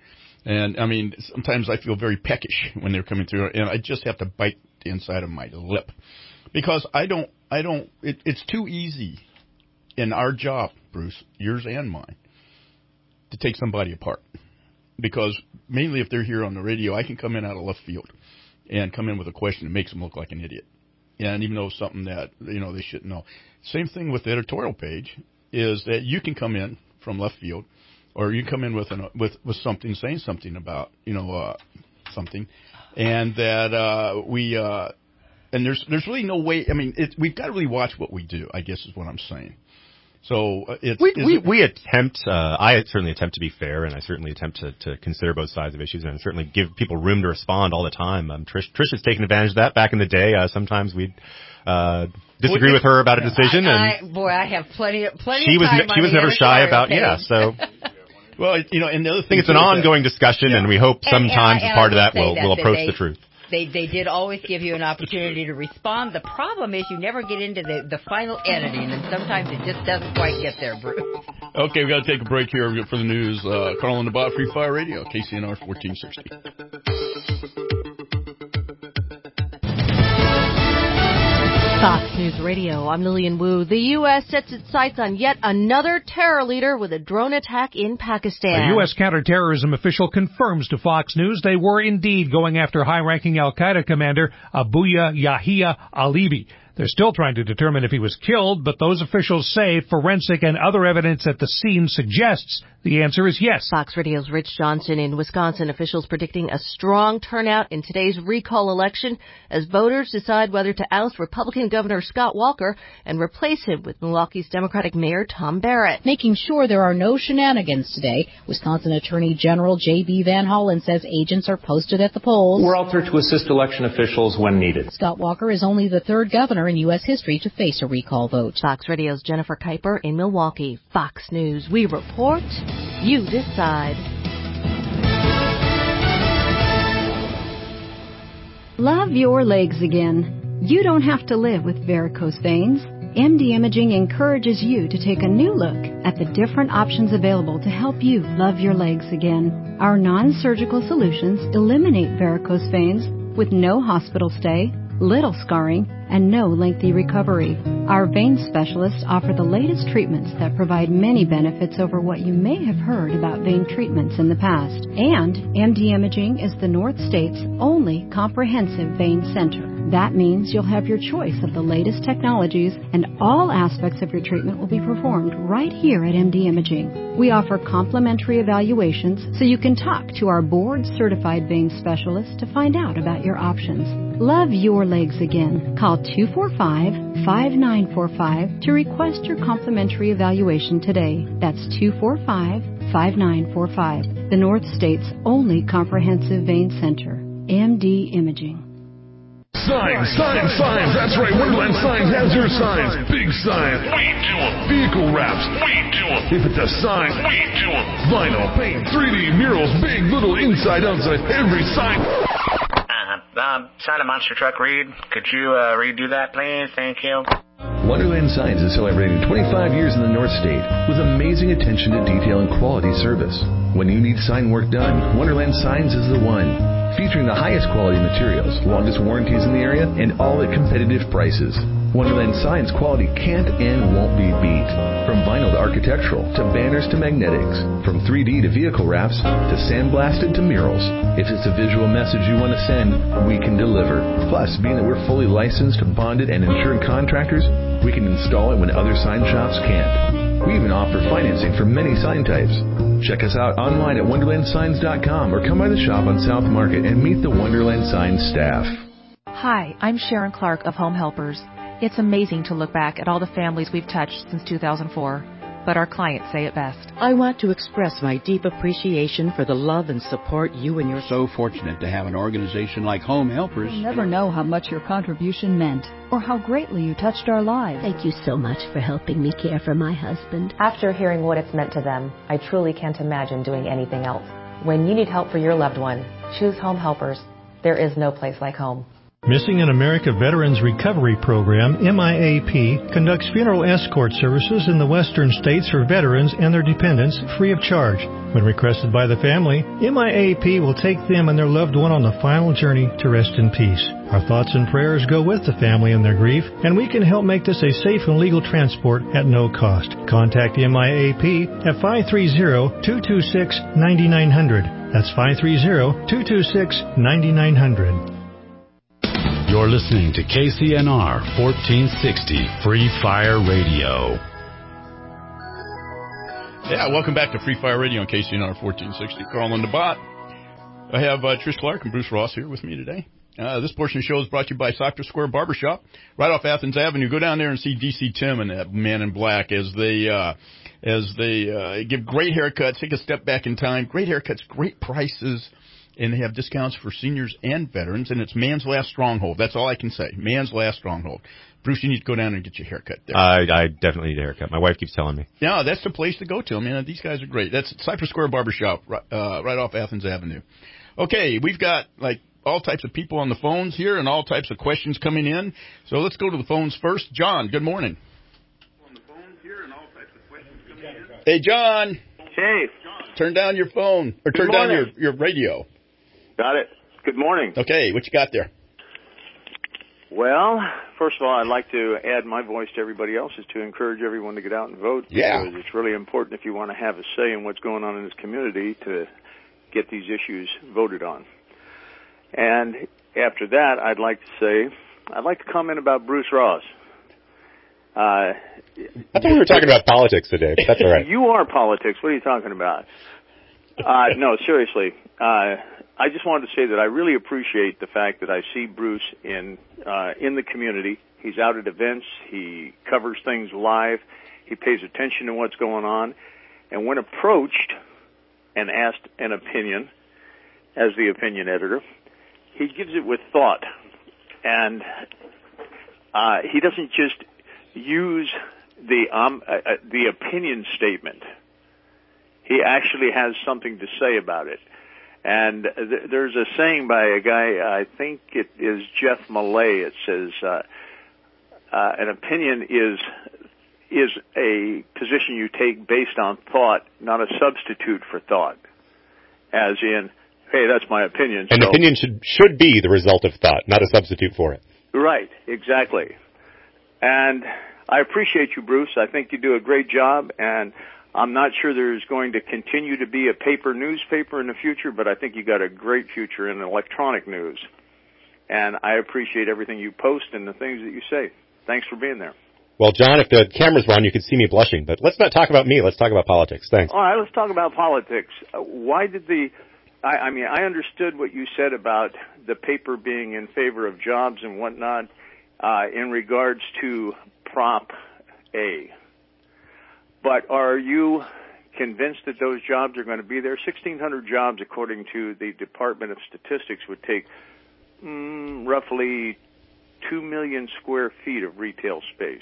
And I mean, sometimes I feel very peckish when they're coming through, and I just have to bite the inside of my lip because it's too easy in our job, Bruce, yours and mine, to take somebody apart. Because mainly if they're here on the radio, I can come in out of left field and come in with a question that makes them look like an idiot. And even though it's something that, they shouldn't know. Same thing with the editorial page is that you can come in from left field, or you come in with something, saying something about, something, and that and there's really no way. I mean, we've got to really watch what we do, I guess is what I'm saying. So we attempt. I certainly attempt to be fair, and I certainly attempt to consider both sides of issues, and certainly give people room to respond all the time. Trish has taken advantage of that back in the day. Sometimes we'd disagree with her about a decision, and I have plenty of she was never shy about so. Well, and the other thing, I think it's an ongoing discussion, and we hope sometimes as part of that we'll approach the truth. They did always give you an opportunity to respond. The problem is you never get into the final editing, and sometimes it just doesn't quite get there, Bruce. Okay, we've got to take a break here for the news. Carl and the Bob, Free Fire Radio, KCNR 1460. Fox News Radio, I'm Lillian Wu. The U.S. sets its sights on yet another terror leader with a drone attack in Pakistan. A U.S. counterterrorism official confirms to Fox News they were indeed going after high-ranking al-Qaeda commander Abuya Yahya Alibi. They're still trying to determine if he was killed, but those officials say forensic and other evidence at the scene suggests the answer is yes. Fox Radio's Rich Johnson in Wisconsin. Officials predicting a strong turnout in today's recall election as voters decide whether to oust Republican Governor Scott Walker and replace him with Milwaukee's Democratic Mayor Tom Barrett. Making sure there are no shenanigans today, Wisconsin Attorney General J.B. Van Hollen says agents are posted at the polls. We're out there to assist election officials when needed. Scott Walker is only the third governor in U.S. history to face a recall vote. Fox Radio's Jennifer Kuiper in Milwaukee. Fox News. We report, you decide. Love your legs again. You don't have to live with varicose veins. MD Imaging encourages you to take a new look at the different options available to help you love your legs again. Our non-surgical solutions eliminate varicose veins with no hospital stay, little scarring, and no lengthy recovery. Our vein specialists offer the latest treatments that provide many benefits over what you may have heard about vein treatments in the past. And MD Imaging is the North State's only comprehensive vein center. That means you'll have your choice of the latest technologies, and all aspects of your treatment will be performed right here at MD Imaging. We offer complimentary evaluations so you can talk to our board-certified vein specialist to find out about your options. Love your legs again. Call 245-5945 to request your complimentary evaluation today. That's 245-5945. The North State's only comprehensive vein center. MD Imaging. Signs, that's right, Wonderland Signs has your signs. Big signs, we do them. Vehicle wraps, we do them. If it's a sign, we do them. Vinyl, paint, 3D, murals, big, little, inside, outside, every sign. Sign a monster truck, Reed. Could you redo that, please? Thank you. Wonderland Signs is celebrating 25 years in the North State with amazing attention to detail and quality service. When you need sign work done, Wonderland Signs is the one. Featuring the highest quality materials, longest warranties in the area, and all at competitive prices. Wonderland Signs quality can't and won't be beat. From vinyl to architectural, to banners to magnetics. From 3D to vehicle wraps, to sandblasted to murals. If it's a visual message you want to send, we can deliver. Plus, being that we're fully licensed, bonded, and insured contractors, we can install it when other sign shops can't. We even offer financing for many sign types. Check us out online at wonderlandsigns.com or come by the shop on South Market and meet the Wonderland Signs staff. Hi, I'm Sharon Clark of Home Helpers. It's amazing to look back at all the families we've touched since 2004, but our clients say it best. I want to express my deep appreciation for the love and support you and your... So fortunate to have an organization like Home Helpers. You'll never know how much your contribution meant or how greatly you touched our lives. Thank you so much for helping me care for my husband. After hearing what it's meant to them, I truly can't imagine doing anything else. When you need help for your loved one, choose Home Helpers. There is no place like home. Missing in America Veterans Recovery Program, MIAP, conducts funeral escort services in the western states for veterans and their dependents free of charge. When requested by the family, MIAP will take them and their loved one on the final journey to rest in peace. Our thoughts and prayers go with the family in their grief, and we can help make this a safe and legal transport at no cost. Contact MIAP at 530-226-9900. That's 530-226-9900. You're listening to KCNR 1460 Free Fire Radio. Yeah, welcome back to Free Fire Radio on KCNR 1460. Carl and the Bot. I have Trish Clark and Bruce Ross here with me today. This portion of the show is brought to you by Cypress Square Barbershop, right off Athens Avenue. Go down there and see DC Tim and that man in black as they give great haircuts. Take a step back in time. Great haircuts, great prices. And they have discounts for seniors and veterans, and it's Man's Last Stronghold. That's all I can say. Man's Last Stronghold. Bruce, you need to go down and get your haircut there. I definitely need a haircut. My wife keeps telling me. Yeah, that's the place to go to. I mean, these guys are great. That's Cypress Square Barbershop, right off Athens Avenue. Okay, we've got, all types of people on the phones here and all types of questions coming in. So let's go to the phones first. John, good morning. On the phones here and all types of questions coming in. Hey, John. Hey. Turn down your phone, or turn down your radio. Got it. Good morning. Okay, what you got there? Well, first of all, I'd like to add my voice to everybody else's to encourage everyone to get out and vote. Yeah. Because it's really important if you want to have a say in what's going on in this community to get these issues voted on. And after that, I'd like to comment about Bruce Ross. I thought we were talking about politics today, but that's all right. You are politics. What are you talking about? No, seriously. I just wanted to say that I really appreciate the fact that I see Bruce in the community. He's out at events. He covers things live. He pays attention to what's going on. And when approached and asked an opinion, as the opinion editor, he gives it with thought. And he doesn't just use the opinion statement. He actually has something to say about it. And there's a saying by a guy, I think it is Jeff Millay. It says, an opinion is a position you take based on thought, not a substitute for thought. As in, hey, that's my opinion. An opinion should be the result of thought, not a substitute for it. Right, exactly. And I appreciate you, Bruce. I think you do a great job, and I'm not sure there's going to continue to be a paper newspaper in the future, but I think you got a great future in electronic news. And I appreciate everything you post and the things that you say. Thanks for being there. Well, John, if the cameras were on, you could see me blushing, but let's not talk about me. Let's talk about politics. Thanks. All right, let's talk about politics. Why did I understood what you said about the paper being in favor of jobs and whatnot in regards to Prop A. But are you convinced that those jobs are going to be there? 1,600 jobs, according to the Department of Statistics, would take roughly 2 million square feet of retail space.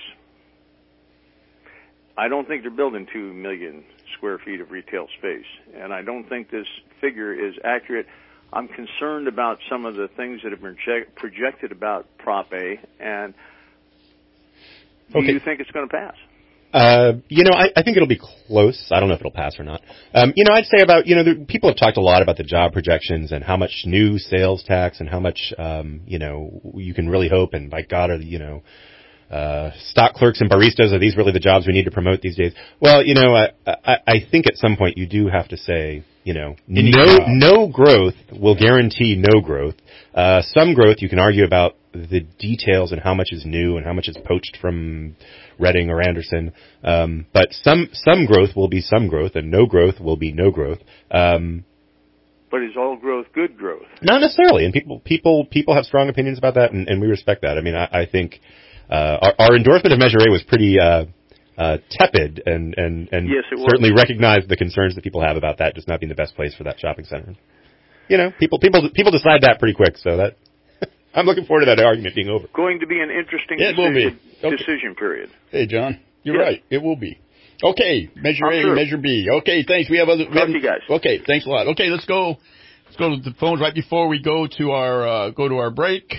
I don't think they're building 2 million square feet of retail space, and I don't think this figure is accurate. I'm concerned about some of the things that have been projected about Prop A, and do you think it's going to pass? I think it'll be close. I don't know if it'll pass or not. I'd say about, people have talked a lot about the job projections and how much new sales tax and how much, you can really hope. And by God, stock clerks and baristas, are these really the jobs we need to promote these days? Well, I think at some point you do have to say, no growth will guarantee no growth. Some growth you can argue about the details and how much is new and how much is poached from Reading or Anderson. But some growth will be some growth and no growth will be no growth. But is all growth good growth? Not necessarily. And people have strong opinions about that, and we respect that. I mean, I think our endorsement of Measure A was pretty tepid and yes, it certainly was. Recognized the concerns that people have about that just not being the best place for that shopping center. People decide that pretty quick, so that I'm looking forward to that argument being over. Going to be an interesting decision period. Hey, John, you're right. It will be. Okay, Measure A, Measure B. Okay, thanks. We have other. Talk to you guys. Okay, thanks a lot. Okay, let's go go to the phones right before we go to our break.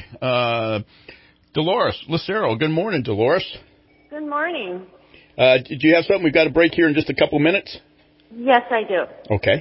Dolores Lucero. Good morning, Dolores. Good morning. Did you have something? We've got a break here in just a couple minutes. Yes, I do. Okay.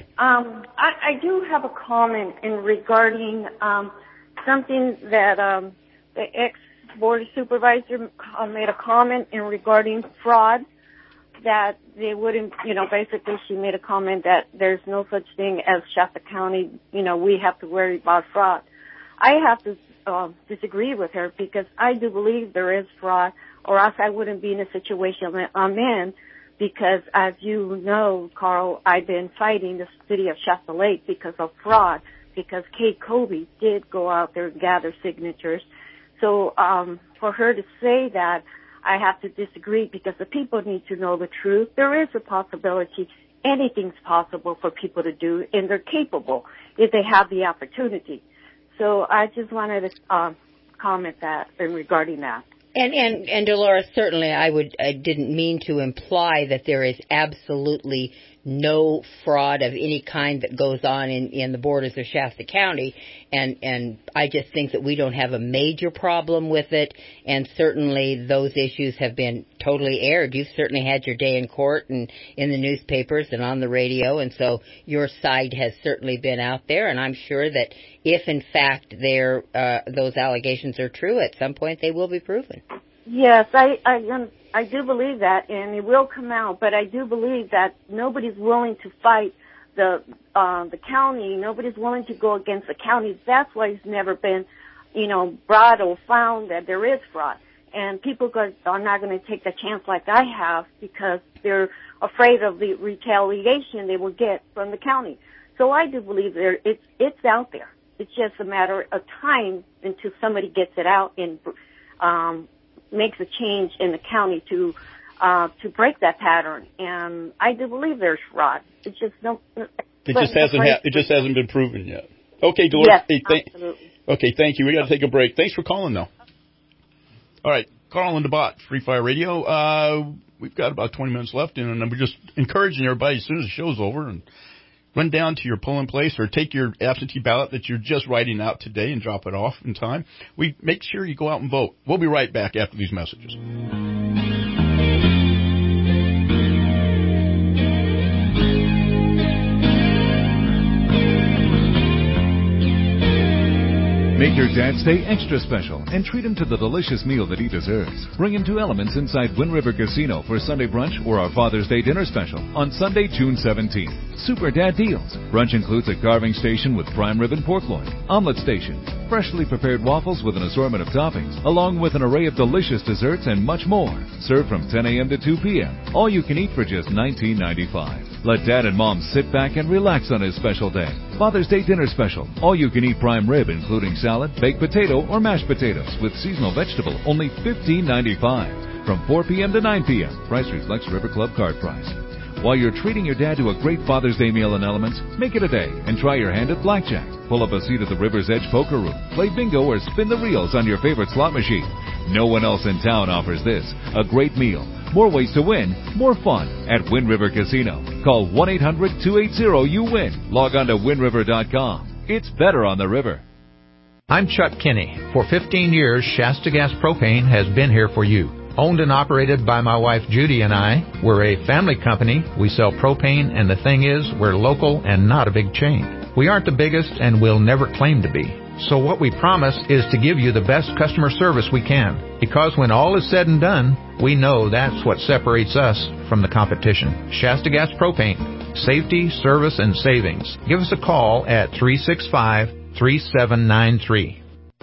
I do have a comment in regarding something that the ex-board supervisor made a comment in regarding fraud, that they wouldn't, basically she made a comment that there's no such thing as Shasta County, we have to worry about fraud. I have to disagree with her, because I do believe there is fraud, or else I wouldn't be in a situation that I'm in, because as you know, Carl, I've been fighting the city of Shasta Lake because of fraud, because Kate Kobe did go out there and gather signatures. So for her to say that, I have to disagree, because the people need to know the truth. There is a possibility. Anything's possible for people to do, and they're capable if they have the opportunity. So I just wanted to comment that regarding that. And Dolores, certainly I didn't mean to imply that there is absolutely no fraud of any kind that goes on in the borders of Shasta County, and I just think that we don't have a major problem with it, and certainly those issues have been totally aired. You've certainly had your day in court and in the newspapers and on the radio, and so your side has certainly been out there, and I'm sure that if in fact those allegations are true, at some point they will be proven. Yes, I do believe that, and it will come out. But I do believe that nobody's willing to fight the county. Nobody's willing to go against the county. That's why it's never been, brought or found that there is fraud. And people are not going to take the chance like I have, because they're afraid of the retaliation they will get from the county. So I do believe it's out there. It's just a matter of time until somebody gets it out and makes a change in the county to break that pattern. And I do believe there's fraud. It's just it just hasn't been proven yet. Okay, Dolores. Yes, absolutely. Okay, thank you. We got to take a break. Thanks for calling, though. All right, Carl and DeBot, Free Fire Radio. We've got about 20 minutes left, and we're just encouraging everybody as soon as the show's over, and run down to your polling place or take your absentee ballot that you're just writing out today and drop it off in time. We make sure you go out and vote. We'll be right back after these messages. Make your dad's day extra special and treat him to the delicious meal that he deserves. Bring him to Elements inside Wind River Casino for Sunday brunch or our Father's Day dinner special on Sunday, June 17th. Super Dad deals. Brunch includes a carving station with prime rib and pork loin, omelet station, freshly prepared waffles with an assortment of toppings, along with an array of delicious desserts and much more. Served from 10 a.m. to 2 p.m. All you can eat for just $19.95. Let Dad and Mom sit back and relax on his special day. Father's Day dinner special. All you can eat prime rib, including salad, baked potato, or mashed potatoes with seasonal vegetable, only $15.95. From 4 p.m. to 9 p.m. Price reflects River Club card price. While you're treating your dad to a great Father's Day meal in Elements, make it a day and try your hand at blackjack. Pull up a seat at the River's Edge Poker Room, play bingo, or spin the reels on your favorite slot machine. No one else in town offers this. A great meal, more ways to win, more fun at Wind River Casino. Call 1-800-280-YOU-WIN. Log on to windriver.com. It's better on the river. I'm Chuck Kinney. For 15 years, Shasta Gas Propane has been here for you. Owned and operated by my wife Judy and I, we're a family company. We sell propane, and the thing is, we're local and not a big chain. We aren't the biggest and will never claim to be. So what we promise is to give you the best customer service we can. Because when all is said and done, we know that's what separates us from the competition. Shasta Gas Propane. Safety, service, and savings. Give us a call at 365-3793.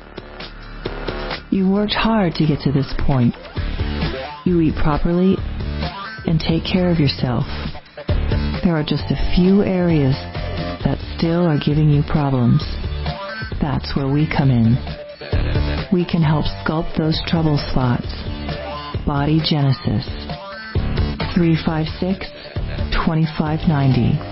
You worked hard to get to this point. You eat properly and take care of yourself. There are just a few areas that still are giving you problems. That's where we come in. We can help sculpt those trouble spots. Body Genesis. 356-2590.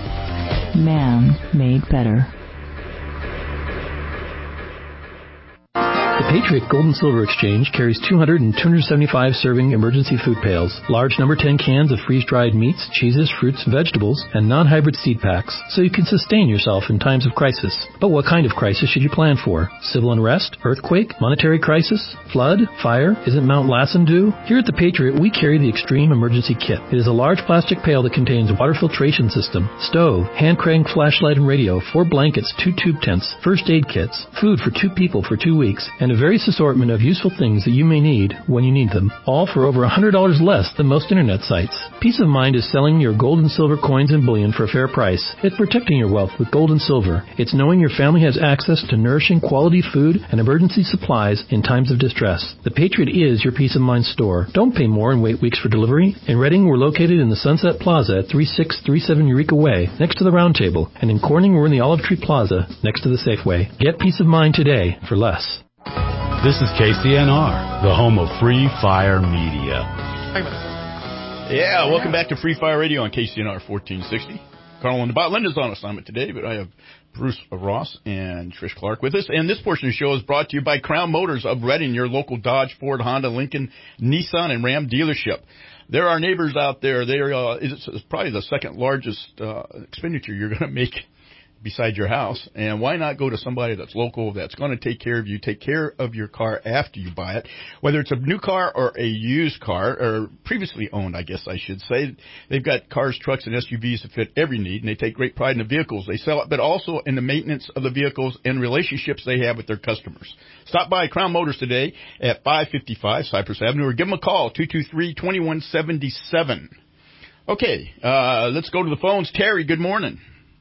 Man made better. The The Patriot Gold and Silver Exchange carries 200 and 275 serving emergency food pails, large number 10 cans of freeze-dried meats, cheeses, fruits, vegetables, and non-hybrid seed packs, so you can sustain yourself in times of crisis. But what kind of crisis should you plan for? Civil unrest? Earthquake? Monetary crisis? Flood? Fire? Isn't Mount Lassen due? Here at The Patriot, we carry the Extreme Emergency Kit. It is a large plastic pail that contains water filtration system, stove, hand crank flashlight and radio, 4 blankets, 2 tube tents, first aid kits, food for 2 people for 2 weeks, and a various assortment of useful things that you may need when you need them, all for over $100 less than most internet sites. Peace of Mind is selling your gold and silver coins and bullion for a fair price. It's protecting your wealth with gold and silver. It's knowing your family has access to nourishing quality food and emergency supplies in times of distress. The Patriot is your Peace of Mind store. Don't pay more and wait weeks for delivery. In Reading, we're located in the Sunset Plaza at 3637 Eureka Way, next to the Round Table. And in Corning, we're in the Olive Tree Plaza, next to the Safeway. Get Peace of Mind today for less. This is KCNR, the home of Free Fire Media. Yeah, welcome back to Free Fire Radio on KCNR 1460. Carl and the Bot. Linda's on assignment today, but I have Bruce Ross and Trish Clark with us. And this portion of the show is brought to you by Crown Motors of Reading, your local Dodge, Ford, Honda, Lincoln, Nissan, and Ram dealership. There are neighbors out there. It's probably the second largest expenditure you're going to make beside your house. And why not go to somebody that's local, that's going to take care of you, take care of your car after you buy it, whether it's a new car or a used car, or previously owned, I guess I should say. They've got cars, trucks, and SUVs that fit every need, and they take great pride in the vehicles they sell, but also in the maintenance of the vehicles and relationships they have with their customers. Stop by Crown Motors today at 555 Cypress Avenue, or give them a call, 223-2177. Okay, let's go to the phones. Terry, good morning.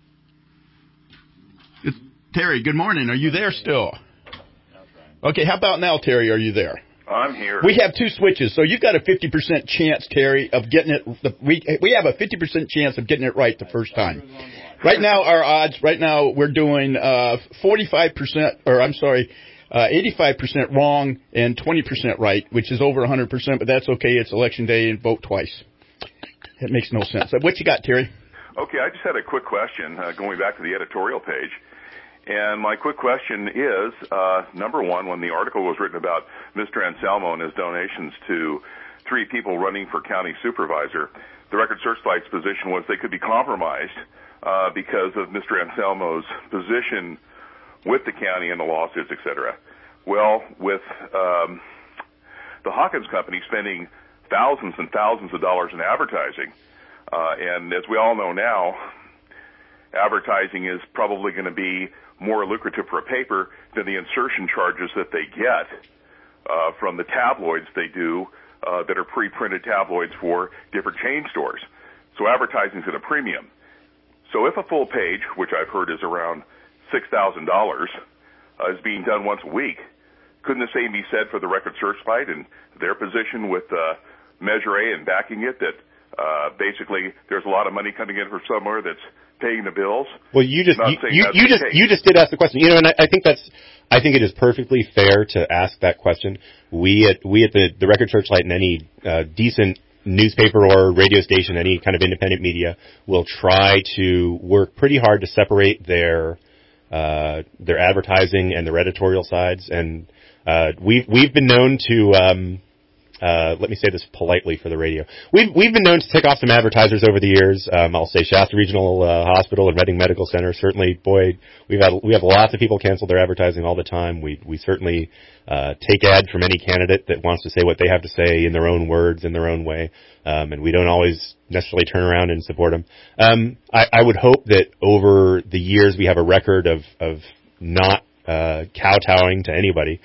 Terry, good morning. Are you there still? Okay, how about now, Terry? Are you there? I'm here. We have 2 switches, so you've got a 50% chance, Terry, of getting it. We have a 50% chance of getting it right the first time. Right now, our odds. Right now, we're doing 85%, or I'm sorry, 85% wrong and 20% right, which is over 100%. But that's okay. It's election day and vote twice. That makes no sense. What you got, Terry? Okay, I just had a quick question going back to the editorial page. And my quick question is, number one, when the article was written about Mr. Anselmo and his donations to 3 people running for county supervisor, the Record Searchlight's position was they could be compromised because of Mr. Anselmo's position with the county and the lawsuits, et cetera. Well, with the Hawkins Company spending thousands and thousands of dollars in advertising, and as we all know now, advertising is probably going to be more lucrative for a paper than the insertion charges that they get from the tabloids they do that are pre-printed tabloids for different chain stores. So advertising is at a premium. So if a full page, which I've heard is around $6,000, is being done once a week, couldn't the same be said for the Record Searchlight and their position with Measure A and backing it, that basically there's a lot of money coming in from somewhere that's paying the bills? Well, you just did ask the question, and I think it is perfectly fair to ask that question. We at the Record Searchlight and any decent newspaper or radio station, any kind of independent media, will try to work pretty hard to separate their advertising and their editorial sides, and we've been known to. Let me say this politely for the radio. We've been known to tick off some advertisers over the years. I'll say Shasta Regional Hospital and Reading Medical Center. Certainly, boy, we have lots of people cancel their advertising all the time. We certainly take ad from any candidate that wants to say what they have to say in their own words, in their own way, and we don't always necessarily turn around and support them. I would hope that over the years we have a record of not kowtowing to anybody.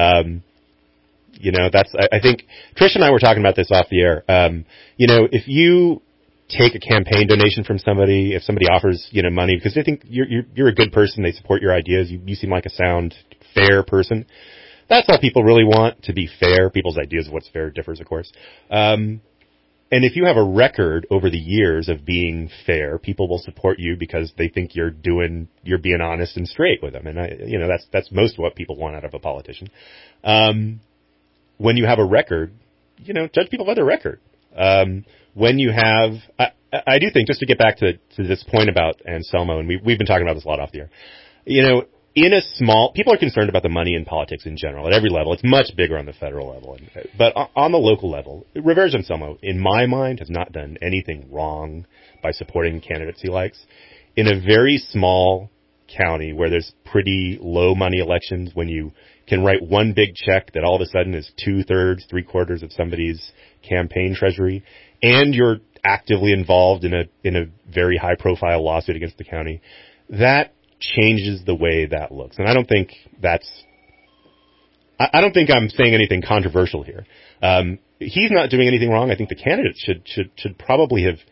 I think Trish and I were talking about this off the air. If you take a campaign donation from somebody, if somebody offers, money, because they think you're a good person, they support your ideas, you seem like a sound, fair person. That's all people really want, to be fair. People's ideas of what's fair differs, of course. And if you have a record over the years of being fair, people will support you because they think you're being honest and straight with them. And that's most of what people want out of a politician. When you have a record, judge people by their record. When you have, I do think, just to get back to this point about Anselmo, and we've been talking about this a lot off the air, in a small, people are concerned about the money in politics in general at every level. It's much bigger on the federal level. But on the local level, Rivera-Anselmo, in my mind, has not done anything wrong by supporting candidates he likes. In a very small county where there's pretty low money elections, when you can write one big check that all of a sudden is 2/3, 3/4 of somebody's campaign treasury, and you're actively involved in a very high profile lawsuit against the county, that changes the way that looks. And I don't think I'm saying anything controversial here. He's not doing anything wrong. I think the candidates should probably have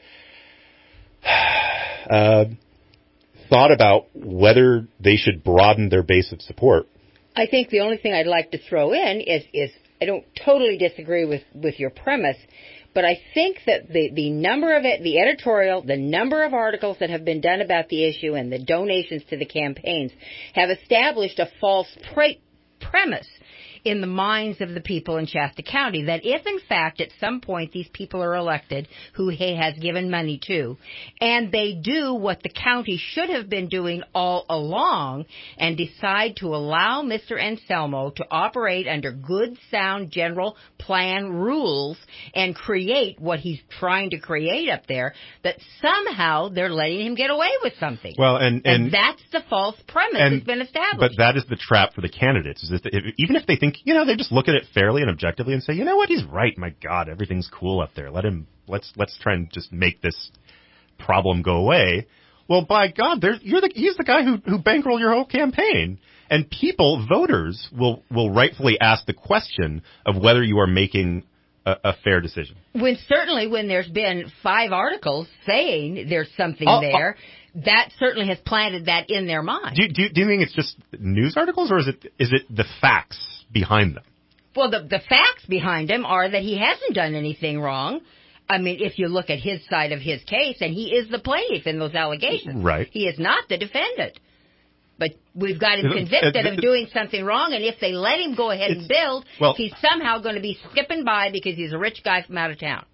thought about whether they should broaden their base of support. I think the only thing I'd like to throw in is I don't totally disagree with your premise, but I think that the number of it, the editorial, the number of articles that have been done about the issue and the donations to the campaigns have established a false premise in the minds of the people in Shasta County that if, in fact, at some point these people are elected who he has given money to, and they do what the county should have been doing all along and decide to allow Mr. Anselmo to operate under good, sound, general plan rules and create what he's trying to create up there, that somehow they're letting him get away with something. Well, and that's the false premise that's been established. But that is the trap for the candidates, is that even if they think, they just look at it fairly and objectively and say, you know what, he's right. My God, everything's cool up there. Let's try and just make this problem go away. Well, by God, he's the guy who bankrolled your whole campaign. And voters will rightfully ask the question of whether you are making a fair decision. When there's been 5 articles saying there's something there, that certainly has planted that in their mind. Do you think it's just news articles, or is it the facts behind them? Well, the facts behind him are that he hasn't done anything wrong. I mean, if you look at his side of his case, and he is the plaintiff in those allegations. Right. He is not the defendant. But we've got him convicted of doing something wrong, and if they let him go ahead and build, he's somehow going to be skipping by because he's a rich guy from out of town.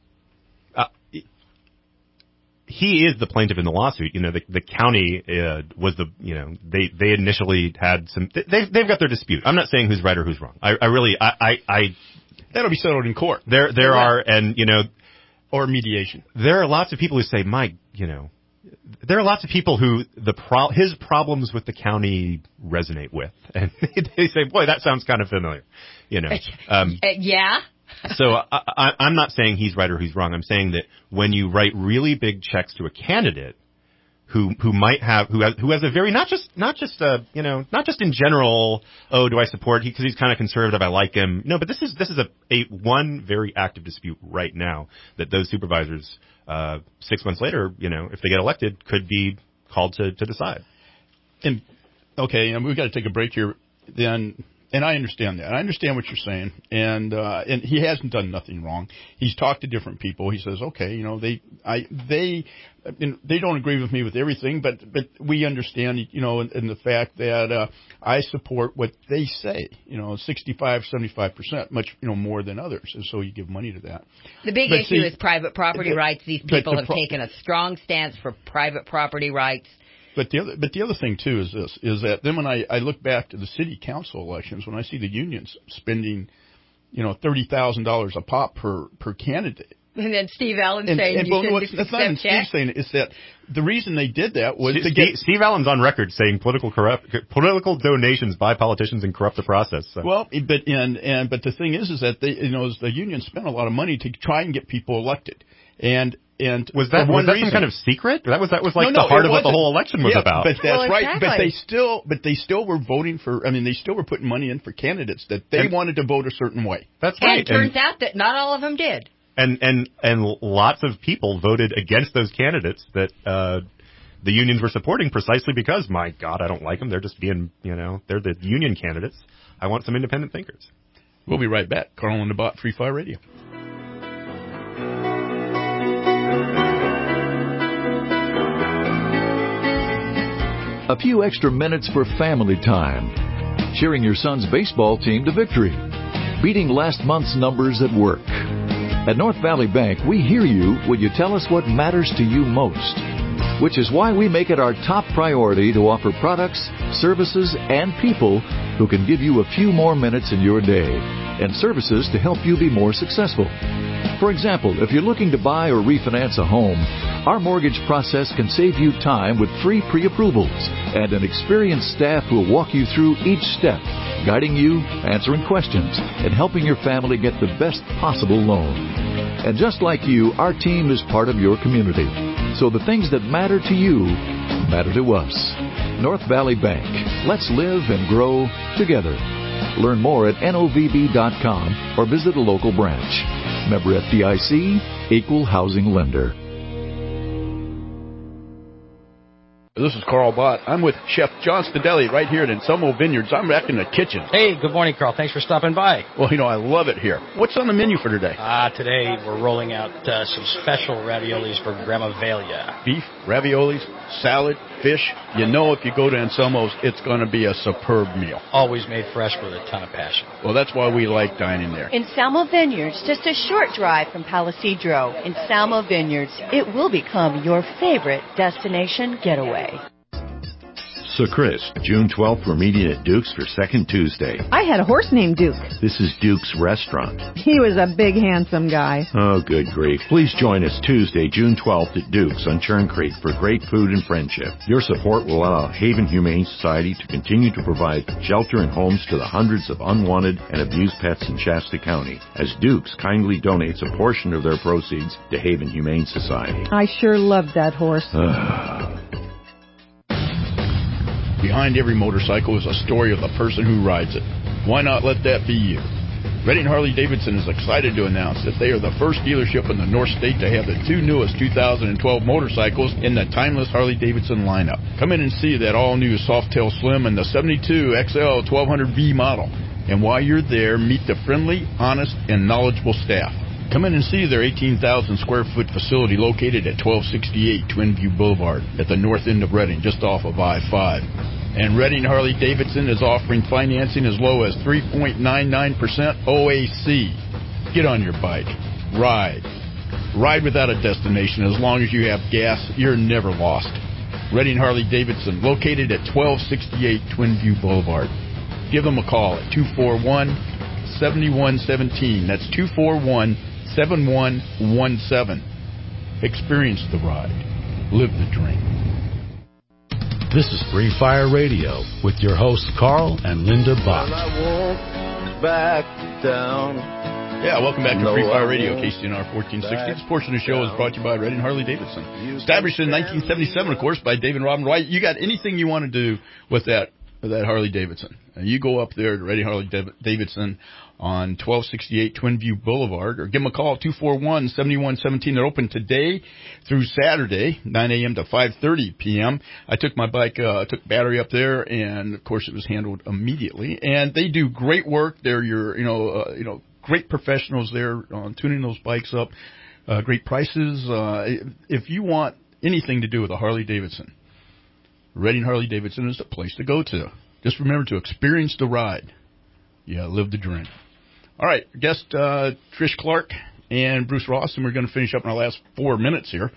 He is the plaintiff in the lawsuit. The county was they initially had some. They've got their dispute. I'm not saying who's right or who's wrong. I that'll be settled in court. There are, and or mediation. There are lots of people who say, there are lots of people who his problems with the county resonate with, and they say, boy, that sounds kind of familiar. Yeah. So I'm not saying he's right or he's wrong. I'm saying that when you write really big checks to a candidate who has a very not just in general, do I support because he's kind of conservative, I like him. No, but this is a one very active dispute right now that those supervisors 6 months later, if they get elected, could be called to decide. And okay, we've got to take a break here then. And I understand that. I understand what you're saying. And he hasn't done nothing wrong. He's talked to different people. He says, okay, they don't agree with me with everything, but we understand, and the fact that I support what they say, 65, 75%, much, more than others. And so you give money to that. The big issue is private property rights. These people have taken a strong stance for private property rights. But the other thing too is that then when I look back to the city council elections, when I see the unions spending, $30,000 a pop per candidate. And then Steve Allen saying you shouldn't accept that's not even Steve saying it. It's that the reason they did that was Steve Allen's on record saying political donations by politicians and corrupt the process. So. Well, but the thing is that they, the union spent a lot of money to try and get people elected. And was that some kind of secret? That was like the heart of what the whole election was about. But that's right. But they still were voting for. I mean, they still were putting money in for candidates that they wanted to vote a certain way. That's right. And it turns out that not all of them did. And lots of people voted against those candidates that the unions were supporting precisely because, my God, I don't like them. They're just being, they're the union candidates. I want some independent thinkers. We'll be right back. Carl and the Bot, Free Fire Radio. A few extra minutes for family time. Cheering your son's baseball team to victory. Beating last month's numbers at work. At North Valley Bank, we hear you when you tell us what matters to you most. which is why we make it our top priority to offer products, services, and people who can give you a few more minutes in your day, and services to help you be more successful. For example, if you're looking to buy or refinance a home, our mortgage process can save you time with free pre-approvals and an experienced staff who will walk you through each step, guiding you, answering questions, and helping your family get the best possible loan. And just like you, our team is part of your community. So the things that matter to you matter to us. North Valley Bank. Let's live and grow together. Learn more at novb.com or visit a local branch. Member FDIC, Equal Housing Lender. This is Carl Bott. I'm with Chef John Stadelli right here at Anselmo Vineyards. I'm back in the kitchen. Hey, good morning, Carl. Thanks for stopping by. Well, I love it here. What's on the menu for today? Today we're rolling out some special raviolis for Grandma Velia. Beef, raviolis, salad, fish. If you go to Anselmo's, it's going to be a superb meal. Always made fresh with a ton of passion. Well, that's why we like dining there. Anselmo Vineyards, just a short drive from Palisadro. Anselmo Vineyards, it will become your favorite destination getaway. So, Chris, June 12th, we're meeting at Duke's for Second Tuesday. I had a horse named Duke. This is Duke's Restaurant. He was a big, handsome guy. Oh, good grief. Please join us Tuesday, June 12th at Duke's on Churn Creek for great food and friendship. Your support will allow Haven Humane Society to continue to provide shelter and homes to the hundreds of unwanted and abused pets in Shasta County, as Duke's kindly donates a portion of their proceeds to Haven Humane Society. I sure loved that horse. Behind every motorcycle is a story of the person who rides it. Why not let that be you? Redding Harley-Davidson is excited to announce that they are the first dealership in the North State to have the two newest 2012 motorcycles in the timeless Harley-Davidson lineup. Come in and see that all-new Softail Slim and the 72 XL 1200V model. And while you're there, meet the friendly, honest, and knowledgeable staff. Come in and see their 18,000 square foot facility located at 1268 Twin View Boulevard at the north end of Redding, just off of I-5. And Redding Harley-Davidson is offering financing as low as 3.99% OAC. Get on your bike. Ride. Ride without a destination. As long as you have gas, you're never lost. Redding Harley-Davidson, located at 1268 Twin View Boulevard. Give them a call at 241-7117. That's 241-7117. Experience the ride. Live the dream. This is Free Fire Radio with your hosts Carl and Linda Bott. Back down. Yeah, welcome back to Free Fire Radio, KCNR 1460. This portion of the show is brought to you by Redding Harley-Davidson. Established in 1977, of course, by David and Robin Wright. You got anything you want to do with that Harley-Davidson? You go up there to Redding Harley-Davidson on 1268 Twin View Boulevard, or give them a call at 241-7117. They're open today through Saturday, 9 a.m. to 5:30 p.m. I took my bike, took battery up there, and of course it was handled immediately. And they do great work. They're your, great professionals there on tuning those bikes up. Great prices. If you want anything to do with a Harley-Davidson, Redding Harley-Davidson is the place to go to. Just remember to experience the ride. Yeah, live the dream. All right, guest Trish Clark and Bruce Ross, and we're going to finish up in our last 4 minutes here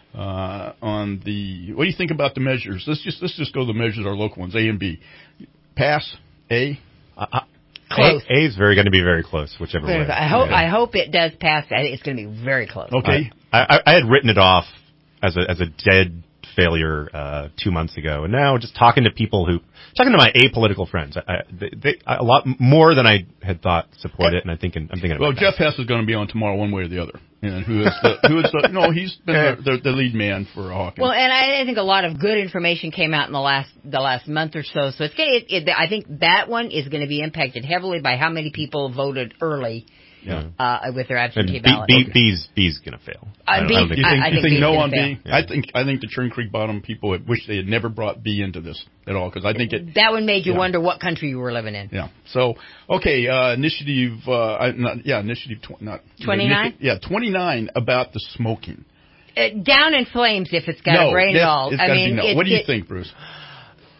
on the. What do you think about the measures? Let's just go to the measures, our local ones, A and B. Pass, A. Close. A is going to be very close, whichever way. I hope it does pass. It's going to be very close. Okay. I had written it off as a dead failure 2 months ago, and now just talking to my apolitical friends, they a lot more than I had thought support it, and I'm thinking. Well, Jeff Hess is going to be on tomorrow, one way or the other. And he's been the lead man for Hawkins. Well, and I think a lot of good information came out in the last month or so. So I think that one is going to be impacted heavily by how many people voted early. Yeah. With their absentee ballot. B's going to fail. You think no on B? Yeah. I think the Churn Creek Bottom people wish they had never brought B into this at all, because I think that would make you wonder what country you were living in. Yeah. So initiative. Initiative 29. 29 about the smoking. Down in flames if it's got a brain at all. What do you think, Bruce?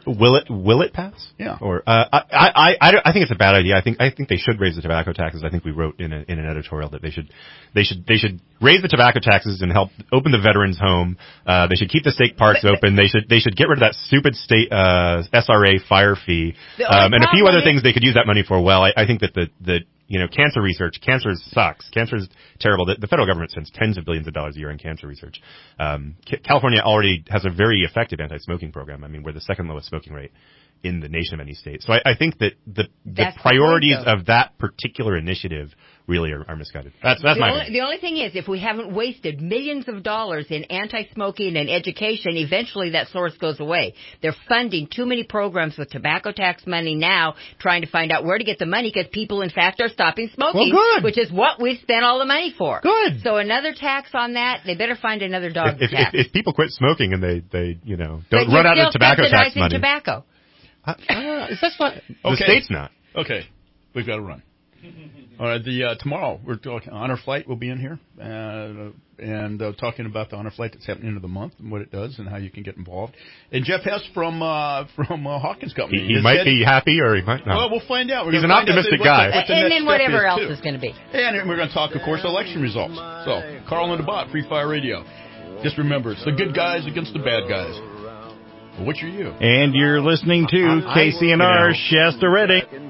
Will it pass? Yeah. Or I think it's a bad idea. I think they should raise the tobacco taxes. I think we wrote in an editorial that they should raise the tobacco taxes and help open the veterans home. They should keep the state parks open. They should get rid of that stupid state SRA fire fee. And a few other things they could use that money for. Well, I think that the cancer research, cancer sucks. Cancer is terrible. The federal government spends tens of billions of dollars a year on cancer research. California already has a very effective anti-smoking program. I mean, we're the second lowest smoking rate in the nation of any state. So I think that the priorities of that particular initiative really are misguided. That's my opinion. The only thing is, if we haven't wasted millions of dollars in anti-smoking and education, eventually that source goes away. They're funding too many programs with tobacco tax money now, trying to find out where to get the money because people, in fact, are stopping smoking, which is what we've spent all the money for. Good. So another tax on that, they better find another dog to tax. If people quit smoking and they don't run out of tobacco tax money. Tobacco. Is that fine? Okay. The state's not. Okay. We've got to run. All right. Tomorrow we're talking Honor Flight will be in here and talking about the Honor Flight that's happening into the month and what it does and how you can get involved. And Jeff Hess from Hawkins Company. He might be happy or he might not. Well, we'll find out. He's an optimistic guy. And then whatever else is going to be. And we're going to talk, of course, election results. So, Carl and the Bot, Free Fire Radio. Just remember, it's the good guys against the bad guys. Well, which are you? And you're listening to KCNR Shasta Redding.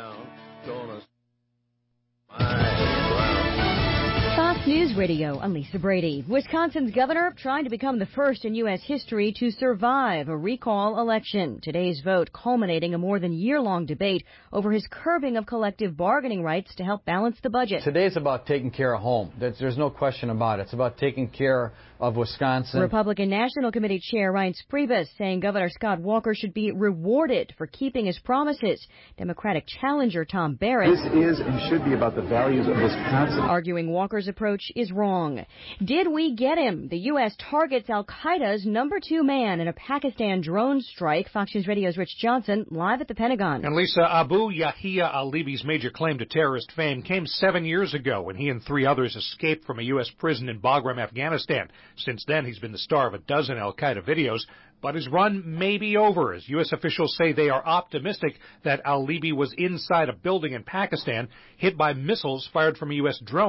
Fox News Radio, I'm Lisa Brady. Wisconsin's governor trying to become the first in U.S. history to survive a recall election. Today's vote culminating a more than year-long debate over his curbing of collective bargaining rights to help balance the budget. Today's about taking care of home. There's no question about it. It's about taking care of Wisconsin. Republican National Committee Chair Reince Priebus saying Governor Scott Walker should be rewarded for keeping his promises. Democratic challenger Tom Barrett. This is and should be about the values of Wisconsin. Arguing Walker's approach is wrong. Did we get him? The U.S. targets al-Qaeda's number 2 man in a Pakistan drone strike. Fox News Radio's Rich Johnson live at the Pentagon. And Lisa, Abu Yahya al-Libi's major claim to terrorist fame came 7 years ago when he and 3 others escaped from a U.S. prison in Bagram, Afghanistan. Since then, he's been the star of a dozen al-Qaeda videos, but his run may be over, as U.S. officials say they are optimistic that al-Libi was inside a building in Pakistan hit by missiles fired from a U.S. drone.